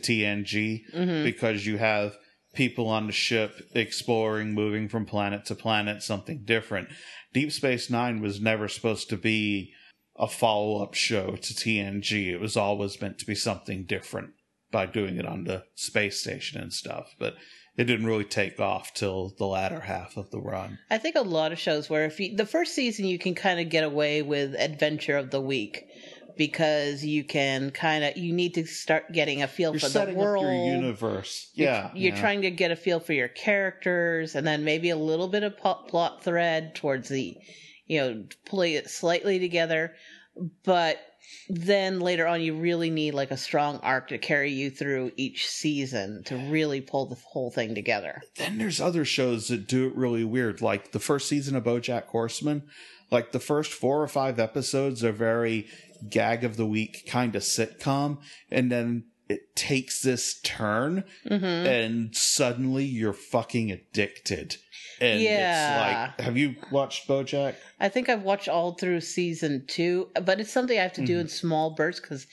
TNG, because you have people on the ship exploring, moving from planet to planet, something different. Deep Space Nine was never supposed to be a follow-up show to TNG. It was always meant to be something different by doing it on the space station and stuff, but it didn't really take off till the latter half of the run. I think a lot of shows where the first season you can kind of get away with Adventure of the Week, because you can you need to start getting a feel for the world. Up your universe. You're trying to get a feel for your characters, and then maybe a little bit of plot thread towards the, pulling it slightly together. But then later on, you really need a strong arc to carry you through each season to really pull the whole thing together. Then there's other shows that do it really weird, like the first season of BoJack Horseman. The first 4 or 5 episodes are very gag of the week kind of sitcom, and then it takes this turn, and suddenly you're fucking addicted. And it's have you watched BoJack? I think I've watched all through season 2, but it's something I have to do in small bursts because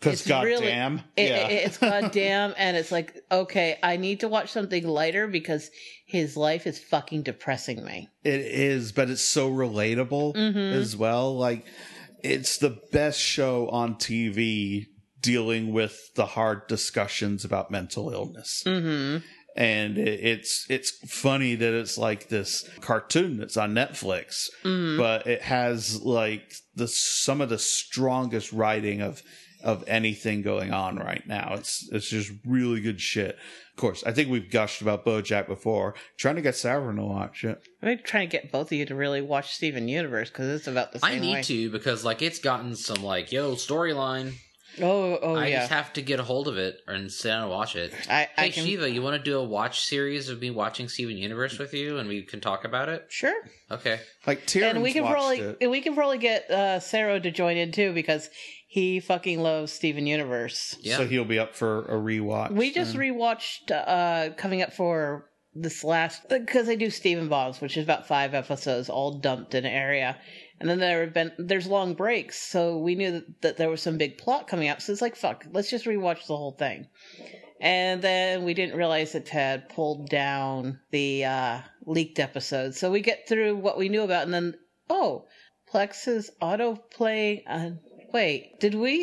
goddamn. It's goddamn, and it's okay, I need to watch something lighter because his life is fucking depressing me. It is, but it's so relatable as well. It's the best show on TV dealing with the hard discussions about mental illness. And it's funny that it's this cartoon that's on Netflix, but it has some of the strongest writing of of anything going on right now. It's just really good shit. Of course, I think we've gushed about BoJack before. Trying to get Savern to watch it. I'm trying to get both of you to really watch Steven Universe because it's about the same I need to because it's gotten some storyline. I just have to get a hold of it and sit down and watch it. Shiva, you want to do a watch series of me watching Steven Universe with you, and we can talk about it? Sure. Okay. Tyrion's and we can probably get Sarah to join in too because he fucking loves Steven Universe. Yeah. So he'll be up for a rewatch. We just rewatched coming up for this last because they do Steven Bombs, which is about 5 episodes all dumped in an area. And then there's long breaks, so we knew that there was some big plot coming up. So it's like, fuck, let's just rewatch the whole thing. And then we didn't realize it had pulled down the leaked episode. So we get through what we knew about, and then, Plex is autoplay. Wait,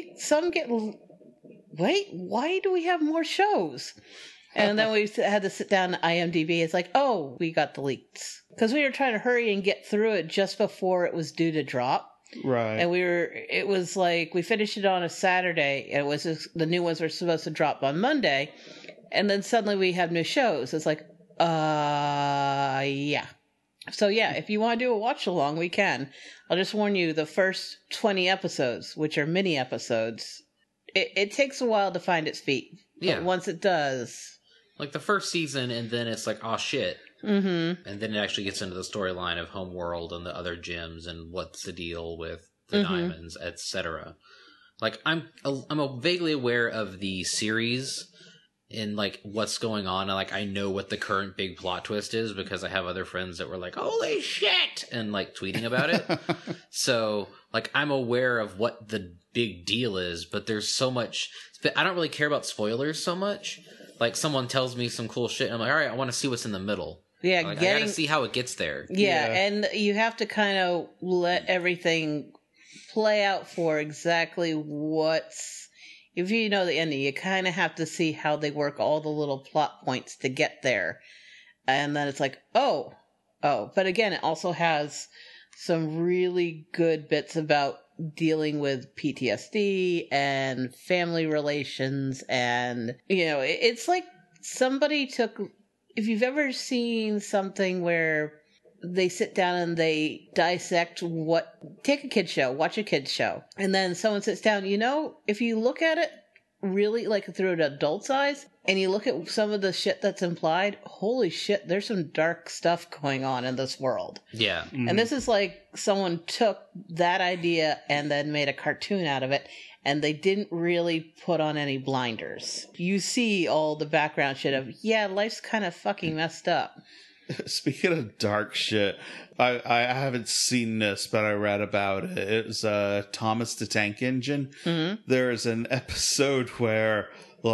why do we have more shows? And then we had to sit down to IMDb. It's like, we got the leaks. Because we were trying to hurry and get through it just before it was due to drop. Right. And it was like, we finished it on a Saturday. And the new ones were supposed to drop on Monday. And then suddenly we have new shows. It's like, yeah. So yeah, if you want to do a watch along, we can. I'll just warn you, the first 20 episodes, which are mini episodes, it takes a while to find its feet. But once it does... Like the first season, and then it's like, oh shit. Mm-hmm. And then it actually gets into the storyline of Homeworld and the other gyms and what's the deal with the diamonds, etc. Like I'm vaguely aware of the series and like what's going on. And, I know what the current big plot twist is because I have other friends that were like, "Holy shit!" and tweeting about it. So I'm aware of what the big deal is, but there's so much. I don't really care about spoilers so much. Someone tells me some cool shit, and I'm like, all right, I want to see what's in the middle. Yeah, I gotta see how it gets there. Yeah, and you have to kind of let everything play out for exactly what's... If you know the ending, you kind of have to see how they work all the little plot points to get there. And then it's like, oh. But again, it also has some really good bits about dealing with PTSD and family relations, and it's like somebody took, if you've ever seen something where they sit down and they dissect take a kid's show, watch a kid's show, and then someone sits down, if you look at it really through an adult's eyes and you look at some of the shit that's implied, holy shit, there's some dark stuff going on in this world. Yeah. Mm-hmm. And this is like someone took that idea and then made a cartoon out of it, and they didn't really put on any blinders. You see all the background shit of, life's kind of fucking messed up. Speaking of dark shit, I haven't seen this, but I read about it. It was Thomas the Tank Engine. Mm-hmm. There's an episode where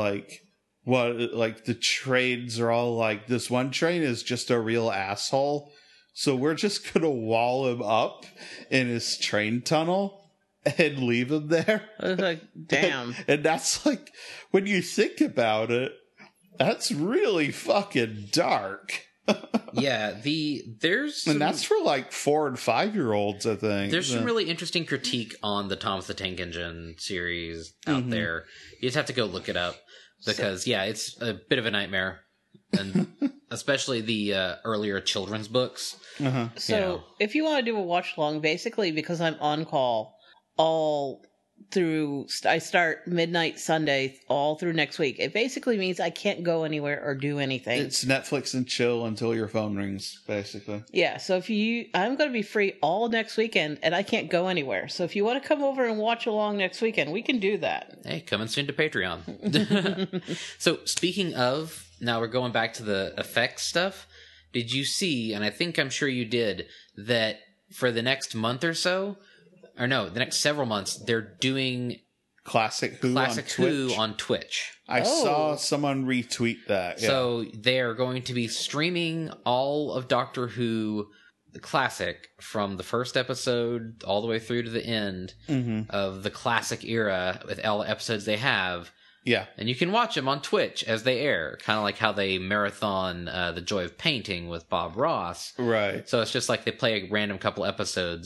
the trains are all like, this one train is just a real asshole, so we're just gonna wall him up in his train tunnel and leave him there. I was like, damn. And that's when you think about it, that's really fucking dark. Yeah, and that's for 4 and 5-year-olds, I think. There's some really interesting critique on the Thomas the Tank Engine series out there. You just have to go look it up because it's a bit of a nightmare, and especially the earlier children's books. Uh-huh. So if you want to do a watch along, basically because I'm on call all through, I start midnight Sunday all through next week. It basically means I can't go anywhere or do anything. It's Netflix and chill until your phone rings, basically. Yeah, so I'm going to be free all next weekend, and I can't go anywhere. So if you want to come over and watch along next weekend, we can do that. Hey, coming soon to Patreon. So speaking of, now we're going back to the effects stuff. Did you see, and I'm sure you did, that for the next month or so, or no, the next several months, they're doing Classic Who on Twitch. I saw someone retweet that. Yeah. So they're going to be streaming all of Doctor Who, the classic, from the first episode all the way through to the end of the classic era with all the episodes they have. Yeah. And you can watch them on Twitch as they air, kind of like how they marathon The Joy of Painting with Bob Ross. Right. So it's just like they play a random couple episodes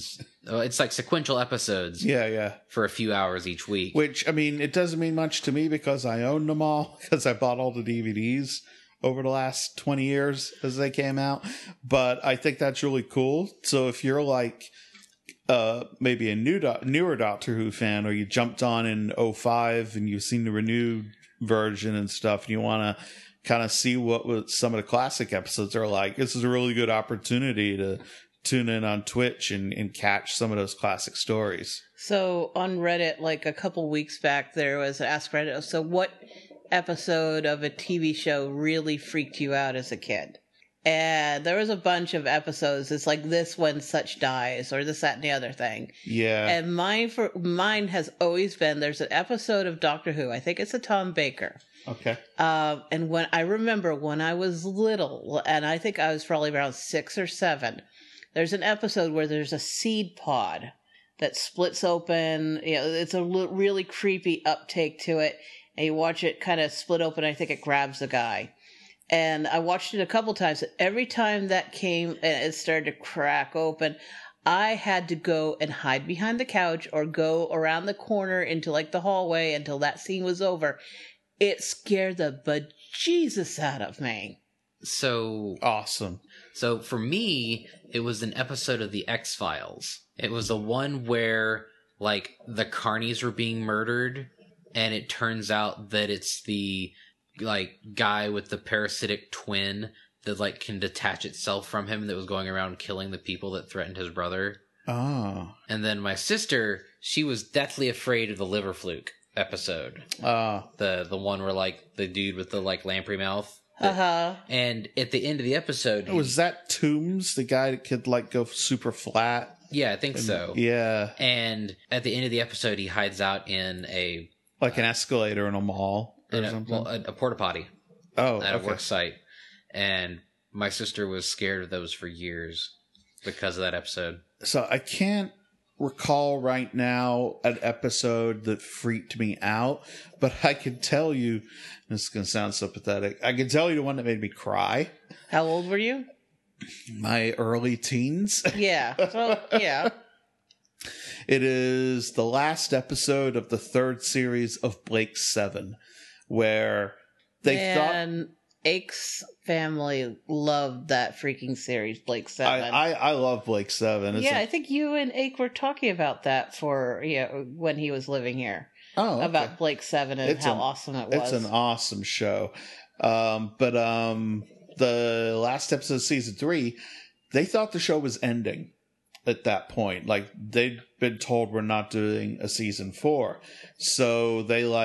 it's like sequential episodes. Yeah. For a few hours each week. Which, I mean, it doesn't mean much to me because I own them all, because I bought all the DVDs over the last 20 years as they came out. But I think that's really cool. So if you're like maybe a newer Doctor Who fan, or you jumped on in 2005 and you've seen the renewed version and stuff, and you want to kind of see what some of the classic episodes are like, this is a really good opportunity to tune in on Twitch and catch some of those classic stories. So on Reddit, like a couple weeks back, there was an Ask Reddit. So what episode of a TV show really freaked you out as a kid? And there was a bunch of episodes. It's like this when such dies, or this, that, and the other thing. Yeah. And mine has always been, there's an episode of Doctor Who. I think it's a Tom Baker. Okay. And when I remember when I was little, and I think I was probably around 6 or 7, there's an episode where there's a seed pod that splits open. You know, it's a really creepy uptake to it. And you watch it kind of split open. I think it grabs the guy. And I watched it a couple times. Every time that came and it started to crack open, I had to go and hide behind the couch or go around the corner into like the hallway until that scene was over. It scared the bejesus out of me. So awesome. So for me, it was an episode of The X-Files. It was the one where like the Carnies were being murdered, and it turns out that it's the like guy with the parasitic twin that like can detach itself from him that was going around killing the people that threatened his brother. Oh. And then my sister, she was deathly afraid of the liver fluke episode. The one where like the dude with the like lamprey mouth. And at the end of the episode, was that Toombs, the guy that could like go super flat? Yeah, I think so. Yeah. And at the end of the episode, he hides out in a an escalator in a mall. A porta potty. Oh, at a work site. And my sister was scared of those for years because of that episode. So I can't recall right now an episode that freaked me out, but I can tell you, this is going to sound so pathetic, I can tell you the one that made me cry. How old were you? My early teens. Yeah. So, yeah. It is the last episode of the 3rd series of Blake 7. Where they thought Ake's family loved that freaking series, Blake 7. I love Blake 7. I think you and Ake were talking about that for when he was living here. Oh, okay. About Blake 7 and how awesome it was. It's an awesome show. But the last episode of season 3, they thought the show was ending at that point. Like they'd been told we're not doing a season 4, so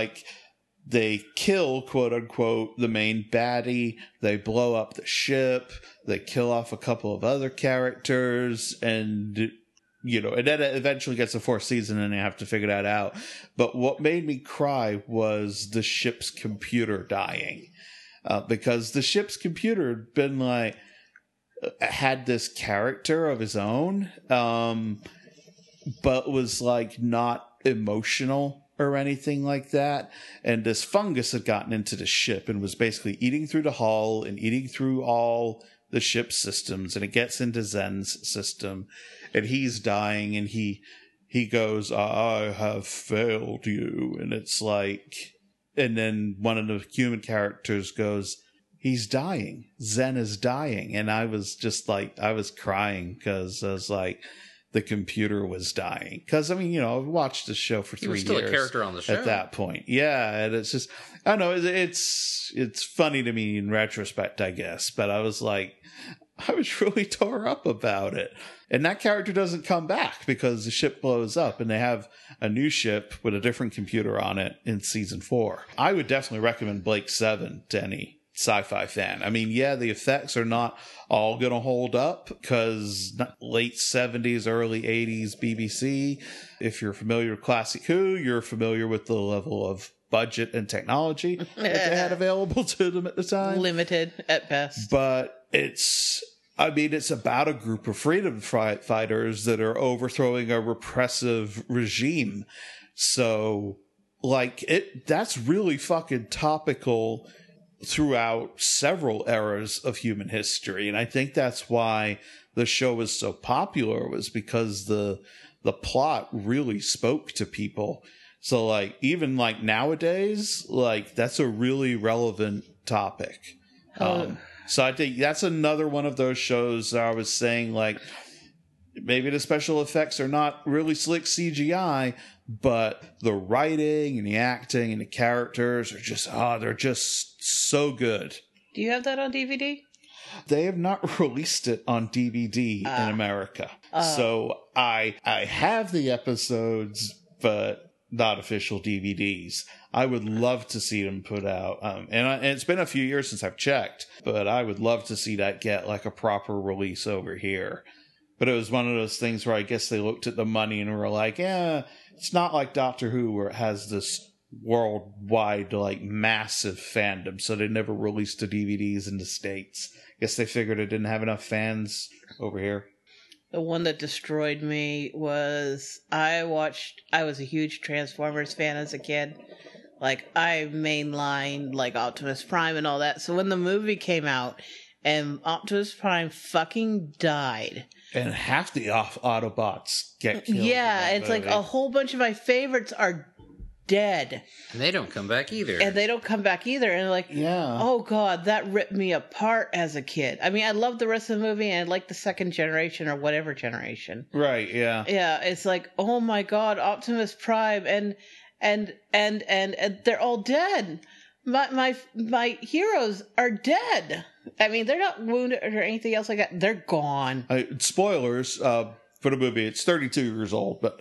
they kill, quote unquote, the main baddie. They blow up the ship. They kill off a couple of other characters. And, and then it eventually gets a 4th season and they have to figure that out. But what made me cry was the ship's computer dying. Because the ship's computer had been had this character of his own, but was not emotional or anything like that. And this fungus had gotten into the ship and was basically eating through the hull and eating through all the ship's systems. And it gets into Zen's system and he's dying and he goes, "I have failed you." And it's and then one of the human characters goes, "He's dying. Zen is dying." And I was just I was crying because I was the computer was dying. Because, I've watched the show for 3 years. He was still a character on the show. At that point. Yeah, and it's just, I don't know, it's funny to me in retrospect, I guess. But I was I was really tore up about it. And that character doesn't come back because the ship blows up and they have a new ship with a different computer on it in season 4. I would definitely recommend Blake 7 to any sci-fi fan. The effects are not all gonna hold up because late 70s, early 80s BBC. If you're familiar with Classic Who, you're familiar with the level of budget and technology that they had available to them at the time. Limited at best. But it's about a group of freedom fighters that are overthrowing a repressive regime. So that's really fucking topical throughout several eras of human history. And I think that's why the show was so popular, was because the the plot really spoke to people. So like even like nowadays, like that's a really relevant topic. So I think that's another one of those shows that I was saying, like, maybe the special effects are not really slick CGI, but the writing and the acting and the characters are just, they're just so good. Do you have that on DVD? They have not released it on DVD in America. So I have the episodes, but not official DVDs. I would love to see them put out. And it's been a few years since I've checked, but I would love to see that get like a proper release over here. But it was one of those things where I guess they looked at the money and were like, it's not like Doctor Who where it has this worldwide, like, massive fandom. So they never released the DVDs in the States. Guess they figured it didn't have enough fans over here. The one that destroyed me was I was a huge Transformers fan as a kid. Like, I mainlined, like, Optimus Prime and all that. So when the movie came out and Optimus Prime fucking died. And half the Autobots get killed. Yeah, it's movie. Like a whole bunch of my favorites are dead. And they don't come back either. And like, yeah. Oh God, that ripped me apart as a kid. I mean, I loved the rest of the movie and I liked the second generation or whatever generation. Right, yeah. Yeah, it's like, oh my God, Optimus Prime and they're all dead. My heroes are dead. I mean, they're not wounded or anything else like that. They're gone. Spoilers for the movie. It's 32 years old, but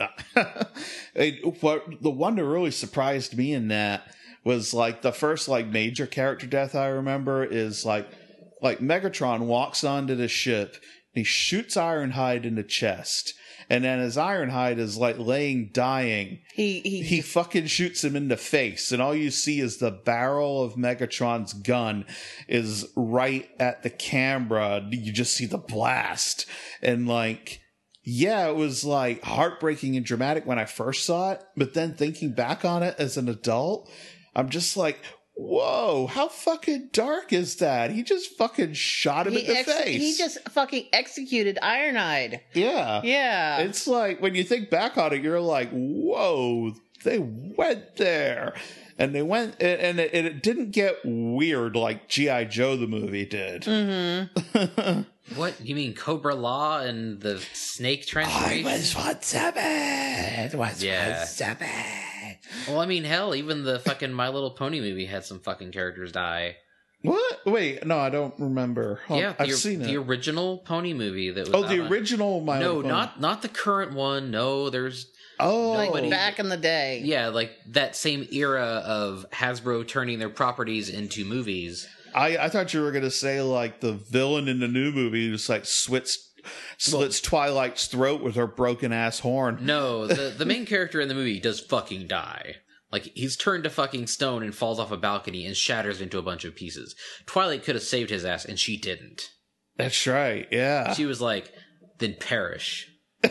the one that really surprised me in that was like the first like major character death I remember is like Megatron walks onto the ship. He shoots Ironhide in the chest. And then as Ironhide is like laying dying, he fucking shoots him in the face. And all you see is the barrel of Megatron's gun is right at the camera. You just see the blast. And like, yeah, it was like heartbreaking and dramatic when I first saw it. But then thinking back on it as an adult, I'm just like, whoa, how fucking dark is that? He just fucking shot him in the face. He just fucking executed Ironhide. Yeah. Yeah. It's like, when you think back on it, you're like, whoa, they went there. And they went, and it didn't get weird like G.I. Joe the movie did. Mm-hmm. What? You mean Cobra Law and the snake transformation? I was once a man. Once a man. Well, I mean, hell, even the fucking My Little Pony movie had some fucking characters die. What? Wait, no, I don't remember. Yeah, I've seen it. The original Pony movie that was. The original My Little Pony. No, not the current one. No, there's. Like back in the day. Yeah, like that same era of Hasbro turning their properties into movies. I thought you were going to say like the villain in the new movie just like slits Twilight's throat with her broken ass horn. No, the main character in the movie does fucking die. Like, he's turned to fucking stone and falls off a balcony and shatters into a bunch of pieces. Twilight could have saved his ass, and she didn't. That's right, yeah. She was like, then perish.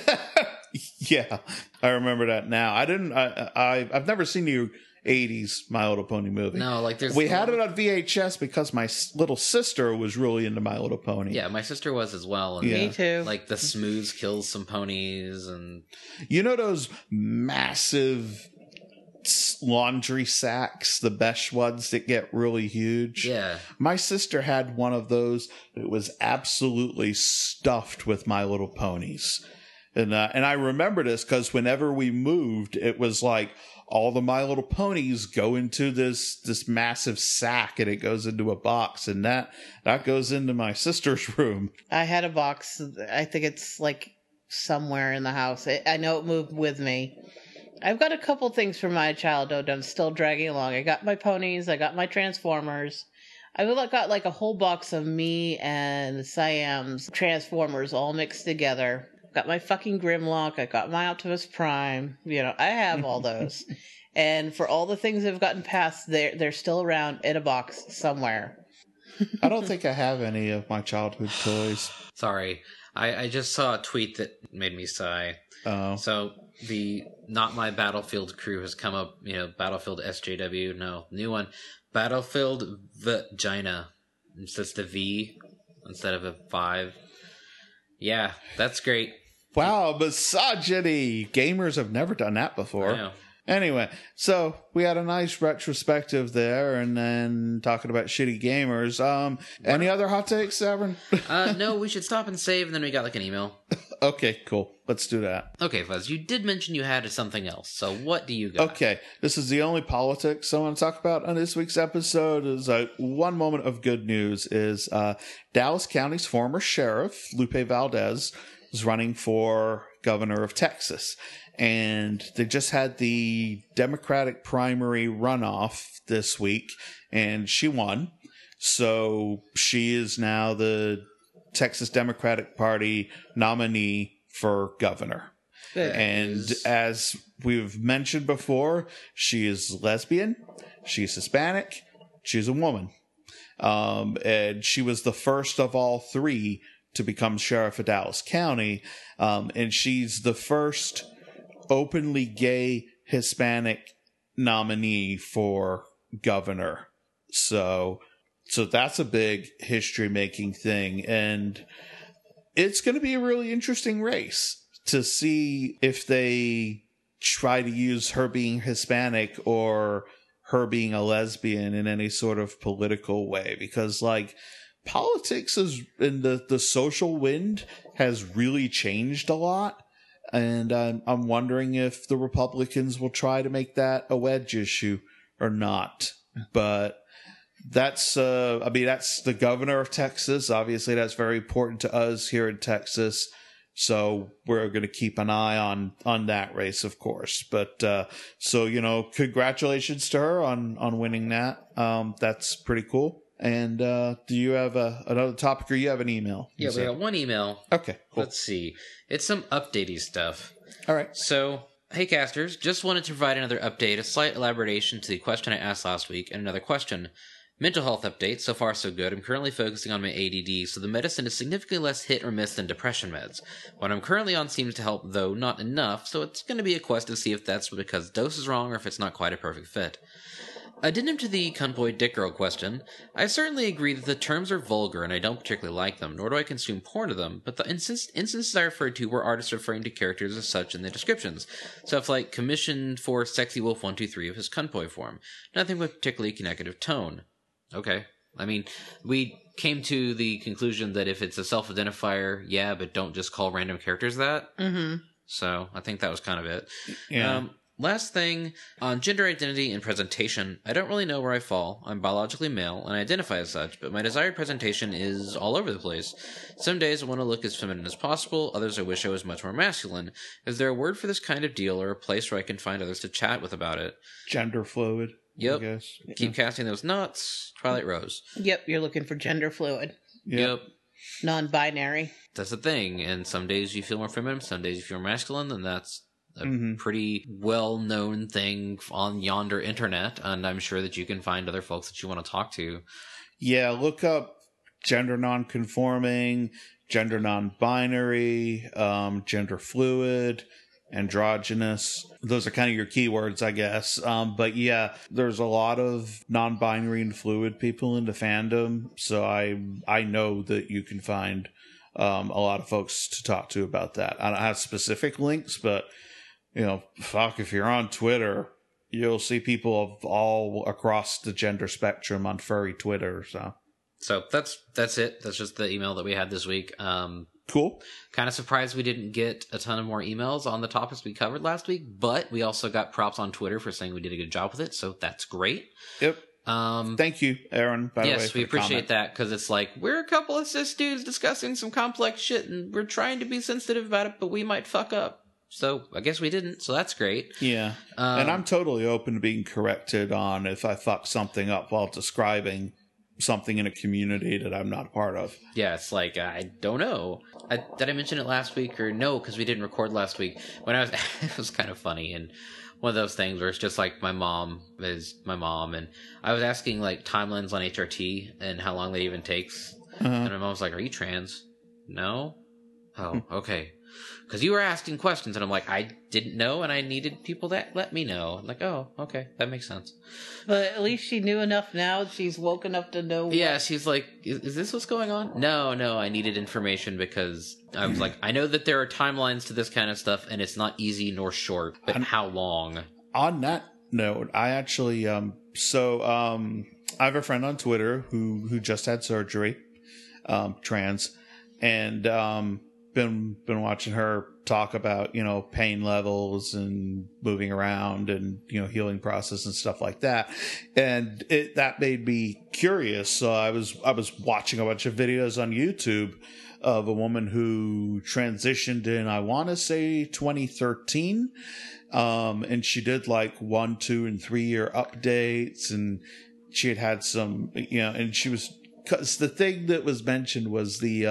Yeah, I remember that now. I've never seen the 80s My Little Pony movie. No, like we had it on VHS because my little sister was really into My Little Pony. Yeah, my sister was as well. And Me too. Like the Smooths kills some ponies and you know those massive laundry sacks, the Besh ones that get really huge? Yeah. My sister had one of those. It was absolutely stuffed with My Little Ponies. And I remember this because whenever we moved, it was like all the My Little Ponies go into this massive sack and it goes into a box, and that goes into my sister's room. I had a box. I think it's like somewhere in the house. I know it moved with me. I've got a couple things from my childhood I'm still dragging along. I got my ponies. I got my Transformers. I got like a whole box of me and Siam's Transformers all mixed together. Got my fucking Grimlock. I got my Optimus Prime. You know, I have all those. And for all the things that have gotten past, they're still around in a box somewhere. I don't think I have any of my childhood toys. Sorry. I just saw a tweet that made me sigh. Oh. So the Not My Battlefield crew has come up, Battlefield SJW. No, new one. Battlefield Vagina. It's just a V instead of a 5. Yeah, that's great. Wow, misogyny. Gamers have never done that before. I know. Anyway, so we had a nice retrospective there, and then talking about shitty gamers. Any other hot takes, Severn? No, we should stop and save, and then we got like an email. Okay, cool. Let's do that. Okay, Fuzz, you did mention you had something else, so what do you got? Okay, this is the only politics I want to talk about on this week's episode. Is one moment of good news is Dallas County's former sheriff, Lupe Valdez, is running for governor of Texas. And they just had the Democratic primary runoff this week, and she won. So she is now the Texas Democratic Party nominee for governor. And as we've mentioned before, she is lesbian, she's Hispanic, she's a woman. And she was the first of all three to become sheriff of Dallas County. And she's the first openly gay Hispanic nominee for governor. So that's a big history-making thing. And it's going to be a really interesting race to see if they try to use her being Hispanic or her being a lesbian in any sort of political way. Because, like, politics is in the social wind has really changed a lot. And I'm wondering if the Republicans will try to make that a wedge issue or not. But that's the governor of Texas. Obviously, that's very important to us here in Texas. So we're going to keep an eye on that race, of course. But congratulations to her on winning that. That's pretty cool. And do you have another topic, or you have an email? Yeah, we got one email. Okay, cool. Let's see. It's some updatey stuff. All right. So, hey, casters. Just wanted to provide another update, a slight elaboration to the question I asked last week, and another question. Mental health update. So far, so good. I'm currently focusing on my ADD, so the medicine is significantly less hit or miss than depression meds. What I'm currently on seems to help, though not enough, so it's going to be a quest to see if that's because dose is wrong or if it's not quite a perfect fit. Addendum to the cunt-boy dick girl question, I certainly agree that the terms are vulgar and I don't particularly like them, nor do I consume porn of them, but the instances I referred to were artists referring to characters as such in the descriptions. Stuff like commissioned for Sexy Wolf 123 of his cunt-boy form. Nothing with particularly negative tone. Okay. I mean, we came to the conclusion that if it's a self-identifier, yeah, but don't just call random characters that. Mm-hmm. So, I think that was kind of it. Yeah. Last thing, on gender identity and presentation, I don't really know where I fall. I'm biologically male, and I identify as such, but my desired presentation is all over the place. Some days I want to look as feminine as possible, others I wish I was much more masculine. Is there a word for this kind of deal, or a place where I can find others to chat with about it? Gender fluid. Yep. I guess. Keep casting those nuts. Twilight Rose. Yep, you're looking for gender fluid. Yep. Non-binary. That's the thing, and some days you feel more feminine, some days you feel more masculine, and that's a pretty well-known thing on yonder internet, and I'm sure that you can find other folks that you want to talk to. Yeah, look up gender non-conforming, gender non-binary, gender fluid, androgynous. Those are kind of your keywords, I guess. But yeah, there's a lot of non-binary and fluid people in the fandom, so I know that you can find a lot of folks to talk to about that. I don't have specific links, but if you're on Twitter, you'll see people of all across the gender spectrum on furry Twitter. So that's it. That's just the email that we had this week. Cool. Kind of surprised we didn't get a ton of more emails on the topics we covered last week, but we also got props on Twitter for saying we did a good job with it, so that's great. Yep. Thank you, Aaron, by the way. Yes, we appreciate that, because it's like, we're a couple of cis dudes discussing some complex shit, and we're trying to be sensitive about it, but we might fuck up. So I guess we didn't, so that's great. Yeah. And I'm totally open to being corrected on if I fuck something up while describing something in a community that I'm not a part of. Yeah, it's like, I don't know. Did I mention it last week or no? Because we didn't record last week. When I was, it was kind of funny, and one of those things where it's just like my mom is my mom, and I was asking like timelines on HRT and how long that even takes, and my mom was like, "Are you trans?" No. Oh, okay. because you were asking questions, and I'm like, I didn't know, and I needed people that let me know. I'm like, oh, okay, that makes sense. But at least she knew enough now. She's woke enough to know. Yeah, she's like, is this what's going on? No, I needed information because I was like, I know that there are timelines to this kind of stuff, and it's not easy nor short, but how long? On that note, I actually, I have a friend on Twitter who just had surgery, trans, and been watching her talk about, pain levels and moving around and, healing process and stuff like that. And that made me curious. So I was watching a bunch of videos on YouTube of a woman who transitioned in, I want to say 2013. And she did like 1, 2, and 3 year updates, and she had some, and she was, because the thing that was mentioned was the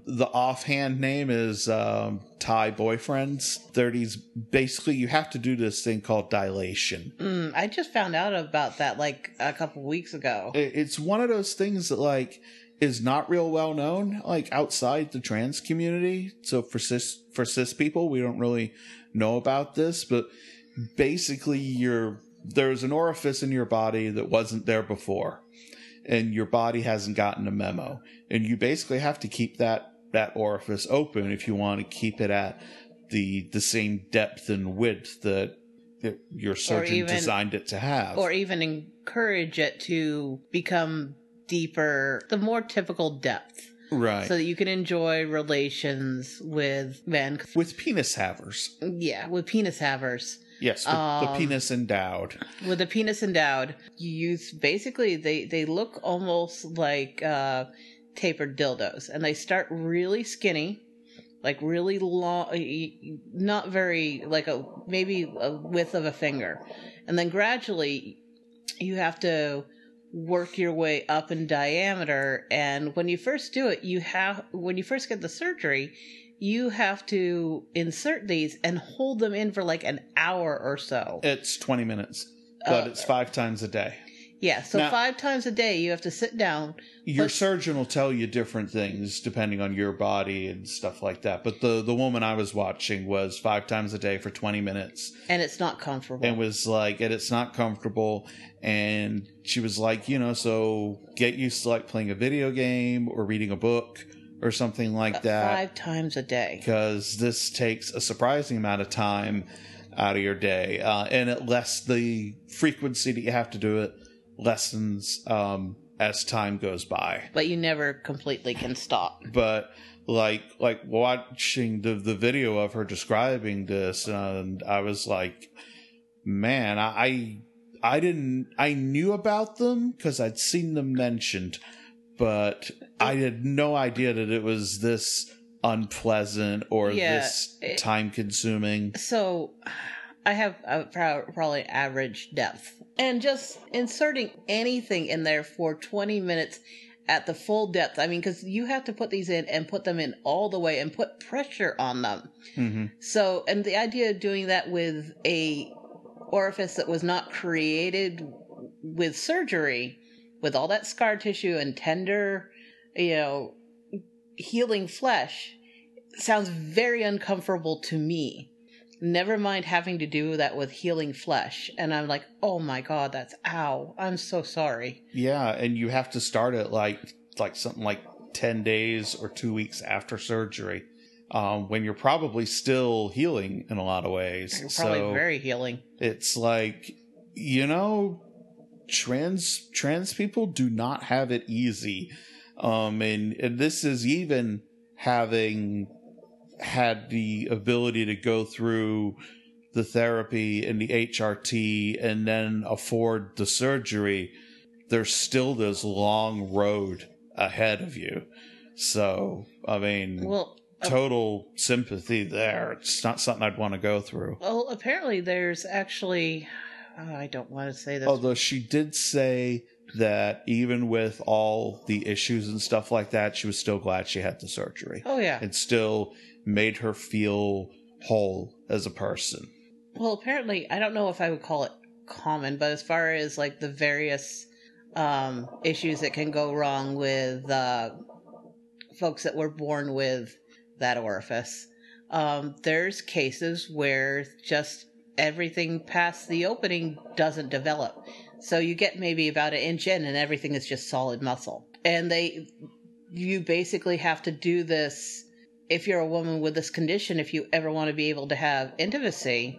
offhand name is Thai boyfriends. 30s. Basically, you have to do this thing called dilation. I just found out about that like a couple weeks ago. It's one of those things that like is not real well known, like outside the trans community. So for cis people, we don't really know about this, but basically there's an orifice in your body that wasn't there before, and your body hasn't gotten a memo, and you basically have to keep that orifice open if you want to keep it at the same depth and width that your surgeon designed it to have, or even encourage it to become deeper, the more typical depth. Right. So that you can enjoy relations with men. With penis havers. Yeah, with penis havers. Yes, with the penis endowed. With the penis endowed, you use, basically, they look almost like tapered dildos. And they start really skinny, like really long, not very, like maybe a width of a finger. And then gradually, you have to work your way up in diameter, and when you first do it, when you first get the surgery, you have to insert these and hold them in for like an hour or so. It's 20 minutes, but it's 5 times a day. Yeah, so now, 5 times a day you have to sit down. Your surgeon will tell you different things depending on your body and stuff like that. But the woman I was watching was 5 times a day for 20 minutes. And it's not comfortable. And it's not comfortable. And she was like, so get used to like playing a video game or reading a book or something like that. 5 times a day. Because this takes a surprising amount of time out of your day. And the frequency that you have to do it lessens as time goes by. But you never completely can stop. But like watching the video of her describing this, and I was like, man, I knew about them because I'd seen them mentioned, but I had no idea that it was this unpleasant or this time consuming. So I have probably average depth. And just inserting anything in there for 20 minutes at the full depth. I mean, because you have to put these in and put them in all the way and put pressure on them. Mm-hmm. So, and the idea of doing that with a orifice that was not created with surgery, with all that scar tissue and tender, healing flesh, sounds very uncomfortable to me. Never mind having to do that with healing flesh. And I'm like, oh my God, ow. I'm so sorry. Yeah, and you have to start it like something like 10 days or 2 weeks after surgery, when you're probably still healing in a lot of ways. You're probably very healing. It's like, trans people do not have it easy. And this is even having had the ability to go through the therapy and the HRT and then afford the surgery. There's still this long road ahead of you. So, I mean, total sympathy there. It's not something I'd want to go through. Well, apparently there's actually, I don't want to say this. Although she did say that even with all the issues and stuff like that, she was still glad she had the surgery. Oh, yeah. It still made her feel whole as a person. Well, apparently, I don't know if I would call it common, but as far as like the various issues that can go wrong with folks that were born with that orifice, There's cases where just everything past the opening doesn't develop. So you get maybe about an inch in and everything is just solid muscle. And you basically have to do this if you're a woman with this condition, if you ever want to be able to have intimacy,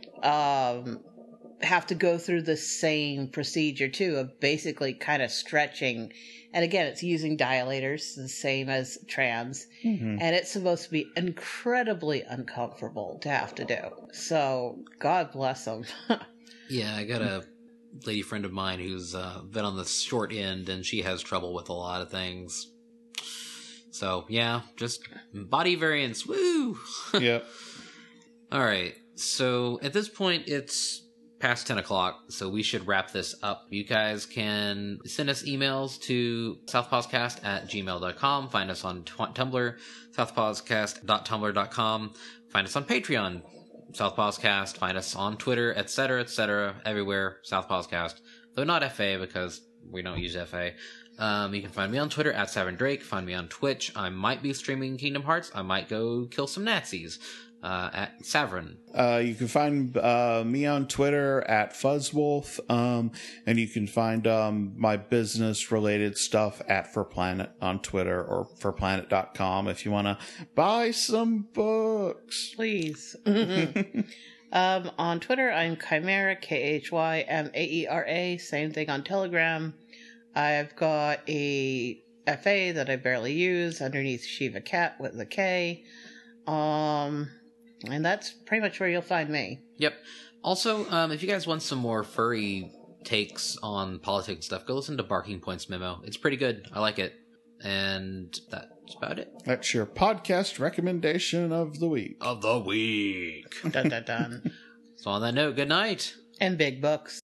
have to go through the same procedure too, of basically kind of stretching. And again, it's using dilators, the same as trans. Mm-hmm. And it's supposed to be incredibly uncomfortable to have to do. So, God bless them. Yeah, I got a lady friend of mine who's been on the short end, and she has trouble with a lot of things. So, yeah, just body variance. Woo! Yep. All right. So, at this point, it's past 10 o'clock, so we should wrap this up. You guys can send us emails to southpawscast@gmail.com. Find us on Tumblr, southpawscast.tumblr.com. Find us on Patreon, southpawscast. Find us on Twitter, etc., everywhere, southpawscast. Though not FA, because we don't use FA. You can find me on Twitter @SavernDrake. Find me on Twitch. I might be streaming Kingdom Hearts. I might go kill some Nazis at Savern. You can find me on Twitter @Fuzzwolf. And you can find my business-related stuff @ForPlanet on Twitter, or forplanet.com if you want to buy some books. Please. On Twitter, I'm Chimera, KHYMAERA. Same thing on Telegram. I've got a FA that I barely use underneath Shiva Cat with the K. And that's pretty much where you'll find me. Yep. Also, if you guys want some more furry takes on politics and stuff, go listen to Barking Point's memo. It's pretty good. I like it. And that's about it. That's your podcast recommendation of the week. Dun, dun, dun. So on that note, good night. And big books.